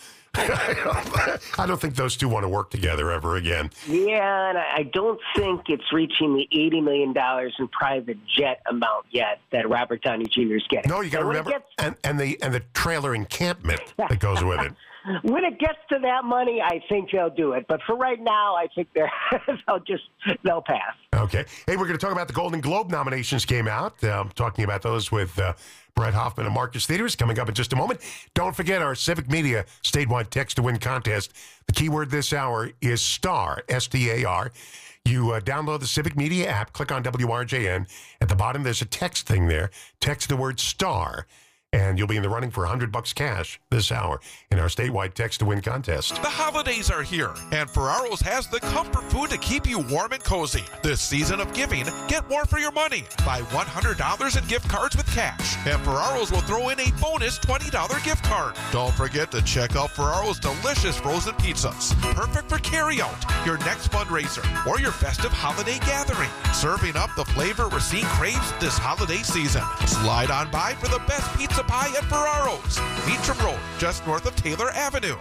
I don't think those two want to work together ever again. Yeah, and I don't think it's reaching the eighty million dollars in private jet amount yet that Robert Downey Junior is getting. No, you got to So when it remember, gets- and, and, the, and the trailer encampment that goes with it. When it gets to that money, I think they'll do it. But for right now, I think they're they'll just they'll pass. Okay. Hey, we're going to talk about the Golden Globe nominations came out. Uh, talking about those with uh, Brett Hoffman and Marcus Theaters coming up in just a moment. Don't forget our Civic Media statewide text to win contest. The keyword this hour is STAR, S T A R. You uh, download the Civic Media app, click on W R J N. At the bottom, there's a text thing there. Text the word STAR. And you'll be in the running for one hundred bucks cash this hour in our statewide text-to-win contest. The holidays are here, and Ferraro's has the comfort food to keep you warm and cozy. This season of giving, get more for your money. Buy one hundred dollars in gift cards with cash, and Ferraro's will throw in a bonus twenty dollars gift card. Don't forget to check out Ferraro's delicious frozen pizzas. Perfect for carryout, your next fundraiser, or your festive holiday gathering. Serving up the flavor Racine craves this holiday season. Slide on by for the best pizza pie at Ferraro's. Beecham Road, just north of Taylor Avenue.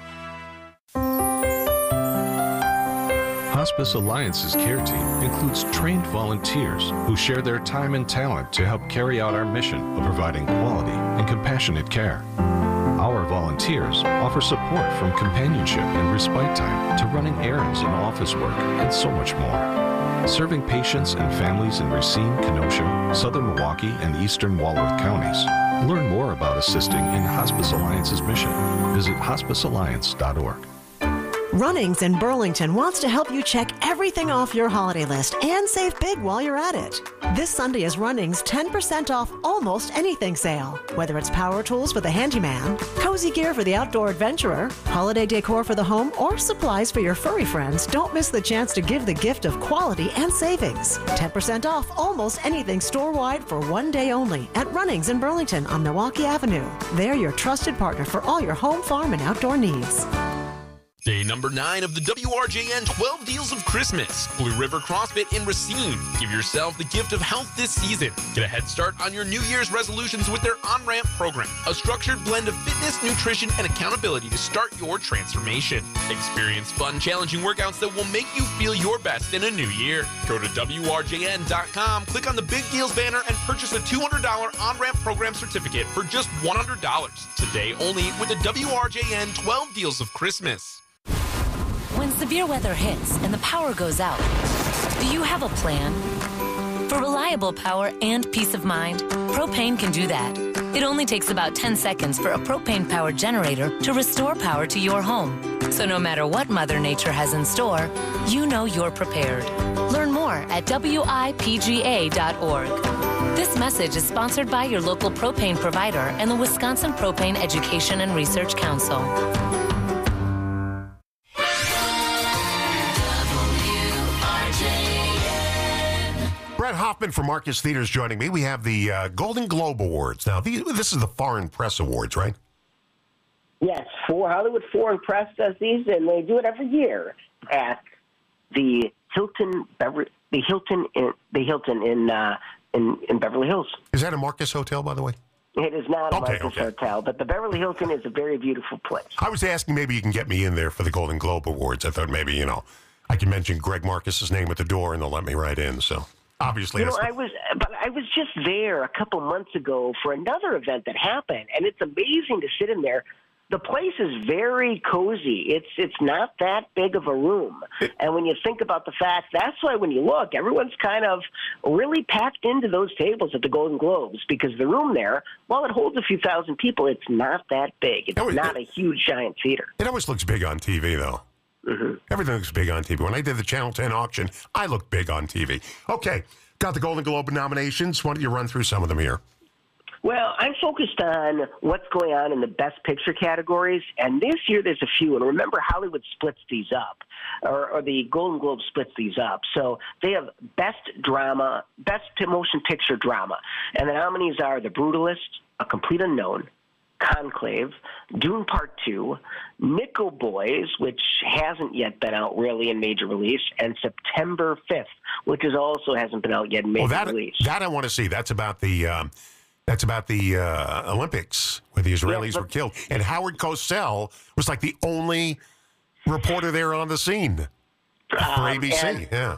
Hospice Alliance's care team includes trained volunteers who share their time and talent to help carry out our mission of providing quality and compassionate care. Our volunteers offer support from companionship and respite time to running errands and office work and so much more. Serving patients and families in Racine, Kenosha, Southern Milwaukee, and Eastern Walworth counties. Learn more about assisting in Hospice Alliance's mission. Visit hospice alliance dot org. Runnings in Burlington wants to help you check everything off your holiday list and save big while you're at it. This Sunday is Runnings ten percent off almost anything sale. Whether it's power tools for the handyman, cozy gear for the outdoor adventurer, holiday decor for the home, or supplies for your furry friends, don't miss the chance to give the gift of quality and savings. ten percent off almost anything store-wide for one day only at Runnings in Burlington on Milwaukee Avenue. They're your trusted partner for all your home, farm, and outdoor needs. Day number nine of the W R J N twelve Deals of Christmas. Blue River CrossFit in Racine. Give yourself the gift of health this season. Get a head start on your New Year's resolutions with their on-ramp program. A structured blend of fitness, nutrition, and accountability to start your transformation. Experience fun, challenging workouts that will make you feel your best in a new year. Go to W R J N dot com, click on the Big Deals banner, and purchase a two hundred dollars on-ramp program certificate for just one hundred dollars. Today only with the W R J N twelve Deals of Christmas. When severe weather hits and the power goes out, do you have a plan? For reliable power and peace of mind, Propane can do that. It only takes about ten seconds for a propane-powered generator to restore power to your home. So no matter what Mother Nature has in store, you know you're prepared. Learn more at W I P G A dot org. This message is sponsored by your local propane provider and the Wisconsin Propane Education and Research Council. Brett Hoffman from Marcus Theaters joining me. We have the uh, Golden Globe Awards. Now, these, this is the Foreign Press Awards, right? Yes, for Hollywood Foreign Press does these, and they do it every year at the Hilton, Bever- the Hilton, in, the Hilton in, uh, in in Beverly Hills. Is that a Marcus Hotel, by the way? It is not a Okay, Marcus okay. Hotel, but the Beverly Hilton is a very beautiful place. I was asking maybe you can get me in there for the Golden Globe Awards. I thought maybe, you know, I can mention Greg Marcus's name at the door and they'll let me right in. So obviously, You know, that's I was, but I was just there a couple months ago for another event that happened, and it's amazing to sit in there. the place is very cozy. It's it's not that big of a room. And when you think about the fact, that's why when you look, everyone's kind of really packed into those tables at the Golden Globes, because the room there, while it holds a few thousand people, it's not that big. It's always, not a huge, giant theater. It always looks big on T V, though. Mm-hmm. Everything looks big on T V. When I did the Channel ten auction, I looked big on T V. Okay, got the Golden Globe nominations. Why don't you run through some of them here? Well, I'm focused on what's going on in the Best Picture categories, and this year there's a few. And remember, Hollywood splits these up, or, or the Golden Globe splits these up. So they have Best Drama, Best Motion Picture Drama, and the nominees are The Brutalist, A Complete Unknown, Conclave, Dune Part two, Nickel Boys, which hasn't yet been out really in major release, and September fifth, which is also hasn't been out yet in major Oh, that, release. that I want to see. That's about the... Um, That's about the uh, Olympics where the Israelis Yeah, but- were killed. And Howard Cosell was like the only reporter there on the scene for Um, A B C. and- Yeah.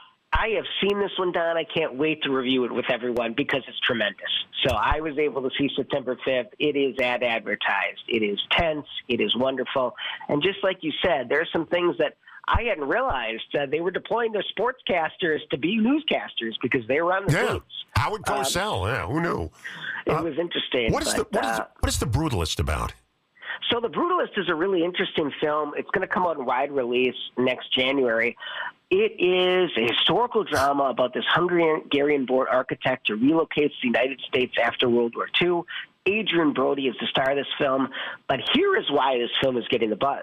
I have seen this one, Don. I can't wait to review it with everyone because it's tremendous. So I was able to see September fifth. It is as advertised. It is tense. It is wonderful. And just like you said, there are some things that I hadn't realized. Uh, they were deploying their sportscasters to be newscasters because they were on the Yeah. scenes. Howard Cosell. Um, yeah, who knew? It Uh, was interesting. What is, but, the, what, is, uh, what is The Brutalist about? So The Brutalist is a really interesting film. It's going to come out in wide release next January. It is a historical drama about this Hungarian-born architect who relocates to the United States after World War Two. Adrian Brody is the star of this film. But here is why this film is getting the buzz.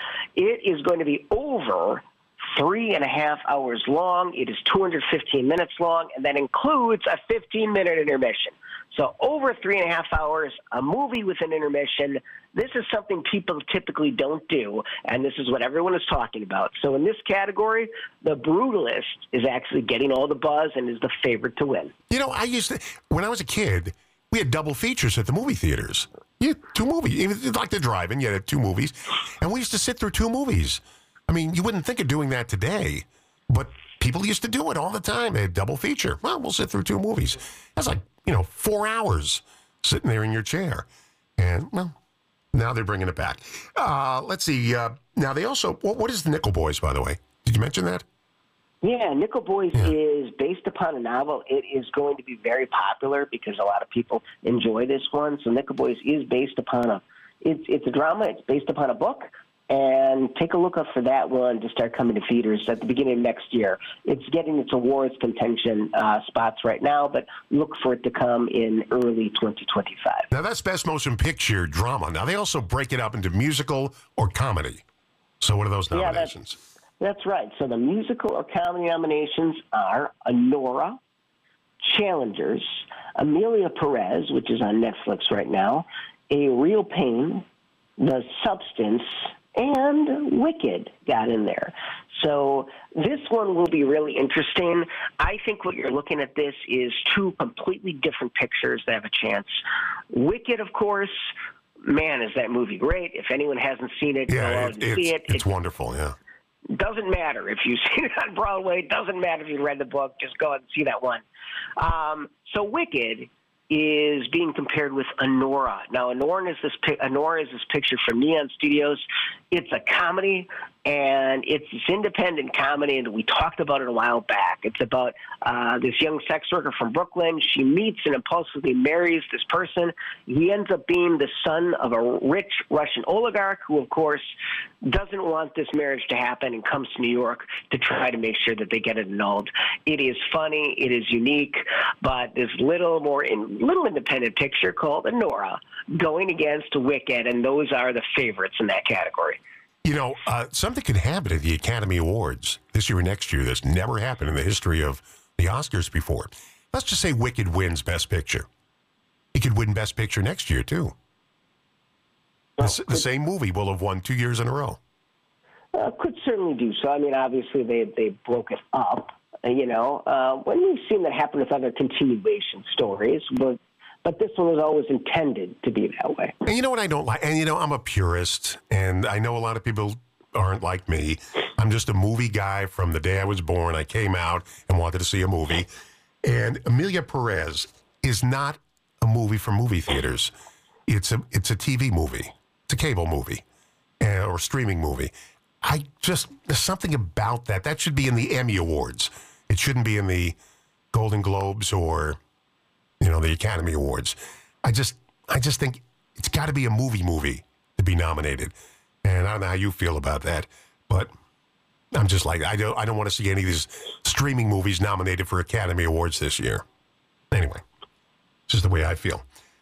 It is going to be over three and a half hours long. It is two hundred fifteen minutes long, and that includes a fifteen-minute intermission. So over three and a half hours, a movie with an intermission. This is something people typically don't do, and this is what everyone is talking about. So in this category, The Brutalist is actually getting all the buzz and is the favorite to win. You know, I used to, when I was a kid, we had double features at the movie theaters. You had two movies. Even like the drive-in, you had two movies. And we used to sit through two movies. I mean, you wouldn't think of doing that today, but people used to do it all the time. They had double feature. Well, we'll sit through two movies. That's like, you know, four hours sitting there in your chair. And, well, now they're bringing it back. Uh, let's see. Uh, now, they also, what, what is the Nickel Boys, by the way? Did you mention that? Yeah, Nickel Boys yeah. is based upon a novel. It is going to be very popular because a lot of people enjoy this one. So Nickel Boys is based upon a, it's, it's a drama. It's based upon a book. And take a look up for that one to start coming to theaters at the beginning of next year. It's getting its awards contention uh, spots right now, but look for it to come in early twenty twenty-five. Now, that's Best Motion Picture Drama. Now, they also break it up into musical or comedy. So what are those nominations? Yeah, that's, that's right. So the musical or comedy nominations are Anora, Challengers, Amelia Perez, which is on Netflix right now, A Real Pain, The Substance, and Wicked got in there. So this one will be really interesting. I think what you're looking at this is two completely different pictures that have a chance. Wicked, of course, man, is that movie great. If anyone hasn't seen it, yeah, go out it, and it's, see it. It's It wonderful, yeah. doesn't matter if you've seen it on Broadway. It doesn't matter if you read the book. Just go out and see that one. Um, so Wicked is being compared with Anora. Now, Anora is this Anora is this picture from Neon Studios. It's a comedy, and it's this independent comedy, and we talked about it a while back. It's about uh, this young sex worker from Brooklyn. She meets and impulsively marries this person. He ends up being the son of a rich Russian oligarch who, of course, doesn't want this marriage to happen and comes to New York to try to make sure that they get it annulled. It is funny. It is unique, but this little more in, little independent picture called Anora going against Wicked, and those are the favorites in that category. You know, uh, something could happen at the Academy Awards this year or next year that's never happened in the history of the Oscars before. Let's just say Wicked wins Best Picture. He could win Best Picture next year, too. Well, the, the same movie will have won two years in a row. Uh, could certainly do so. I mean, obviously, they, they broke it up, uh, you know. Uh, when we've seen that happen with other continuation stories, but But this one was always intended to be that way. And you know what I don't like? And you know, I'm a purist, and I know a lot of people aren't like me. I'm just a movie guy from the day I was born. I came out and wanted to see a movie. And Amelia Perez is not a movie for movie theaters. It's a it's a T V movie. It's a cable movie uh, or streaming movie. I just, there's something about that. That should be in the Emmy Awards. It shouldn't be in the Golden Globes or, you know, the Academy Awards. I just, I just think it's got to be a movie movie to be nominated. And I don't know how you feel about that, but I'm just like, I don't, I don't want to see any of these streaming movies nominated for Academy Awards this year. Anyway, just the way I feel.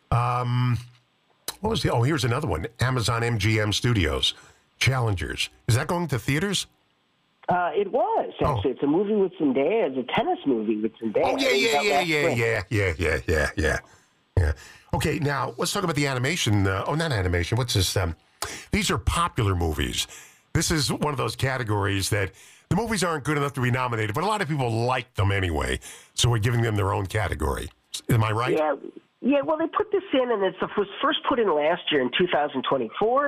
Um, what was the, oh, here's another one. Amazon M G M Studios, Challengers. Is that going to theaters? Uh, it was, actually. Oh. It's a movie with Zendaya. It's a tennis movie with Zendaya. Oh, yeah, yeah, yeah, yeah, yeah, yeah, yeah, yeah, yeah, yeah. Okay, now, let's talk about the animation. Uh, oh, not animation. What's this? Um, these are popular movies. This is one of those categories that the movies aren't good enough to be nominated, but a lot of people like them anyway, so we're giving them their own category. Am I right? Yeah, yeah. Well, they put this in, and it was first put in last year in two thousand twenty-four,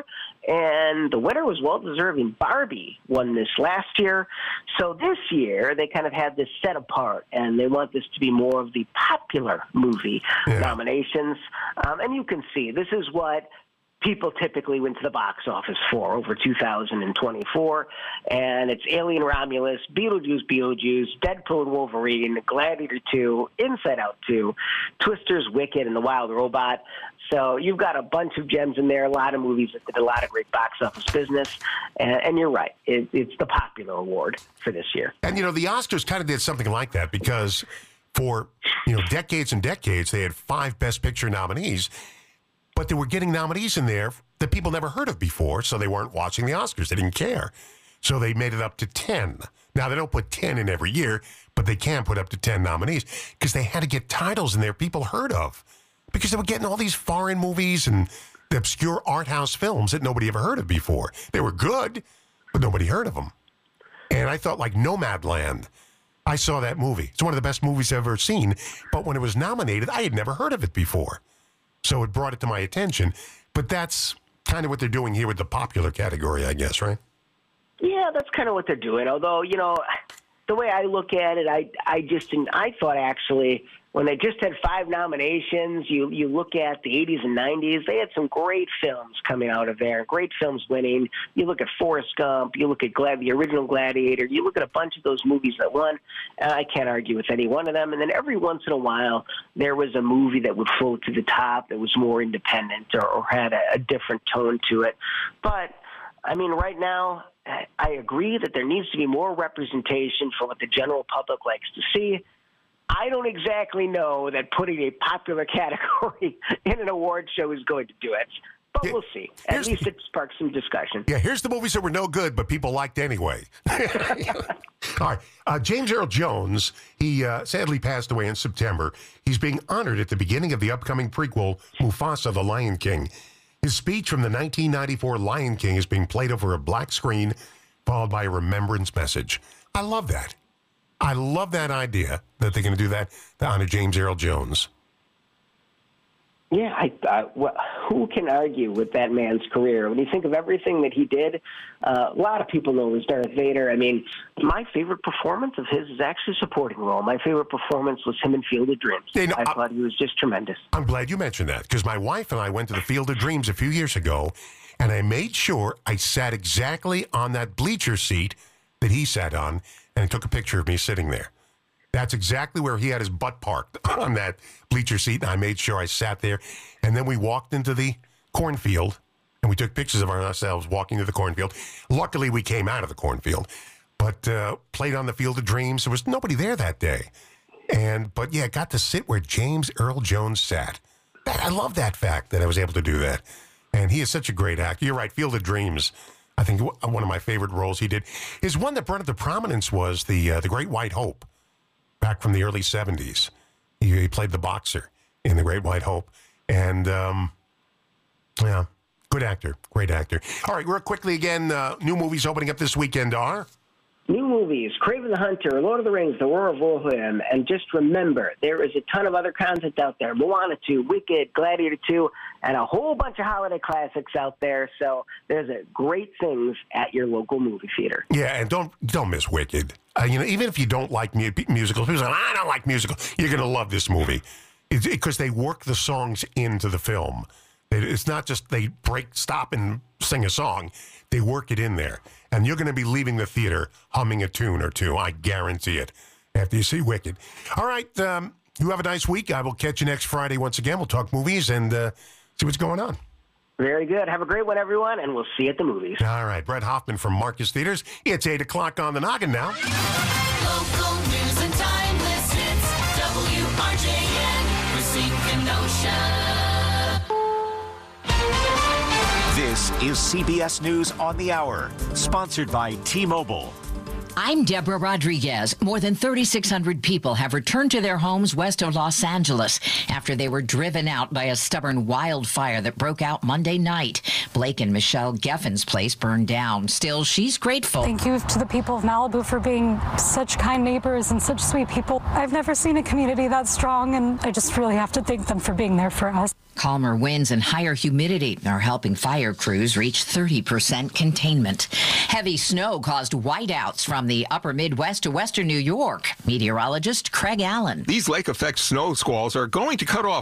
and the winner was well-deserving. Barbie won this last year. So this year, they kind of had this set apart, and they want this to be more of the popular movie yeah. nominations. Um, and you can see, this is what people typically went to the box office for over two thousand twenty-four, and it's Alien Romulus, Beetlejuice Beetlejuice, Deadpool and Wolverine, Gladiator two, Inside Out two, Twisters, Wicked, and The Wild Robot. So you've got a bunch of gems in there, a lot of movies that did a lot of great box office business, and, and you're right, it, it's the popular award for this year. And, you know, the Oscars kind of did something like that because for, you know, decades and decades, they had five Best Picture nominees, but they were getting nominees in there that people never heard of before, so they weren't watching the Oscars. They didn't care. So they made it up to ten. Now, they don't put ten in every year, but they can put up to ten nominees because they had to get titles in there people heard of because they were getting all these foreign movies and the obscure art house films that nobody ever heard of before. They were good, but nobody heard of them. And I thought, like Nomadland, I saw that movie. It's one of the best movies I've ever seen, but when it was nominated, I had never heard of it before. So it brought it to my attention. But that's kind of what they're doing here with the popular category, I guess, right? Yeah, that's kind of what they're doing. Although, you know, the way I look at it, I I just didn't, I thought actually when they just had five nominations, you you look at the eighties and nineties, they had some great films coming out of there, great films winning. You look at Forrest Gump, you look at Glad, the original Gladiator, you look at a bunch of those movies that won. Uh, I can't argue with any one of them. And then every once in a while, there was a movie that would float to the top that was more independent or, or had a, a different tone to it. But, I mean, right now, I agree that there needs to be more representation for what the general public likes to see. I don't exactly know that putting a popular category in an award show is going to do it. But yeah, we'll see. At here's, least it sparks some discussion. Yeah, here's the movies that were no good, but people liked anyway. All right. Uh, James Earl Jones, he uh, sadly passed away in September. He's being honored at the beginning of the upcoming prequel, Mufasa, the Lion King. His speech from the nineteen ninety-four Lion King is being played over a black screen, followed by a remembrance message. I love that. I love that idea that they're going to do that to honor James Earl Jones. Yeah, I, I, well, who can argue with that man's career? When you think of everything that he did, uh, a lot of people know him as Darth Vader. I mean, my favorite performance of his is actually a supporting role. My favorite performance was him in Field of Dreams. Hey, no, I I, thought he was just tremendous. I'm glad you mentioned that, because my wife and I went to the Field of Dreams a few years ago, and I made sure I sat exactly on that bleacher seat that he sat on, and I took a picture of me sitting there. That's exactly where he had his butt parked, on that bleacher seat, and I made sure I sat there. And then we walked into the cornfield, and we took pictures of ourselves walking to the cornfield. Luckily, we came out of the cornfield, but uh, played on the Field of Dreams. There was nobody there that day. And But, yeah, got to sit where James Earl Jones sat. I love that fact that I was able to do that. And he is such a great actor. You're right, Field of Dreams, I think one of my favorite roles he did. His one that brought it to prominence was the uh, the Great White Hope. Back from the early seventies. He, he played the boxer in The Great White Hope. And, um, yeah, good actor. Great actor. All right, real quickly again, uh, new movies opening up this weekend are? New movies, Kraven the Hunter, Lord of the Rings, The War of Rohirrim. And just remember, there is a ton of other content out there. Moana two, Wicked, Gladiator two, and a whole bunch of holiday classics out there. So there's a great things at your local movie theater. Yeah, and don't don't miss Wicked. Uh, you know, even if you don't like mu- musicals, people say, I don't like musicals, you're going to love this movie. Because they work the songs into the film. It- It's not just they break, stop, and sing a song. They work it in there. And you're going to be leaving the theater humming a tune or two. I guarantee it. After you see Wicked. All right. Um, you have a nice week. I will catch you next Friday once again. We'll talk movies and uh, see what's going on. Very good. Have a great one, everyone, and we'll see you at the movies. All right. Brett Hoffman from Marcus Theaters. It's eight o'clock on the noggin now. Local news and timeless hits. W R J N, Racine, Kenosha. This is C B S News on the Hour, sponsored by T-Mobile. I'm Deborah Rodriguez. More than thirty-six hundred people have returned to their homes west of Los Angeles after they were driven out by a stubborn wildfire that broke out Monday night. Blake and Michelle Geffen's place burned down. Still, she's grateful. Thank you to the people of Malibu for being such kind neighbors and such sweet people. I've never seen a community that strong, and I just really have to thank them for being there for us. Calmer winds and higher humidity are helping fire crews reach thirty percent containment. Heavy snow caused whiteouts from the upper Midwest to western New York. Meteorologist Craig Allen. These lake effect snow squalls are going to cut off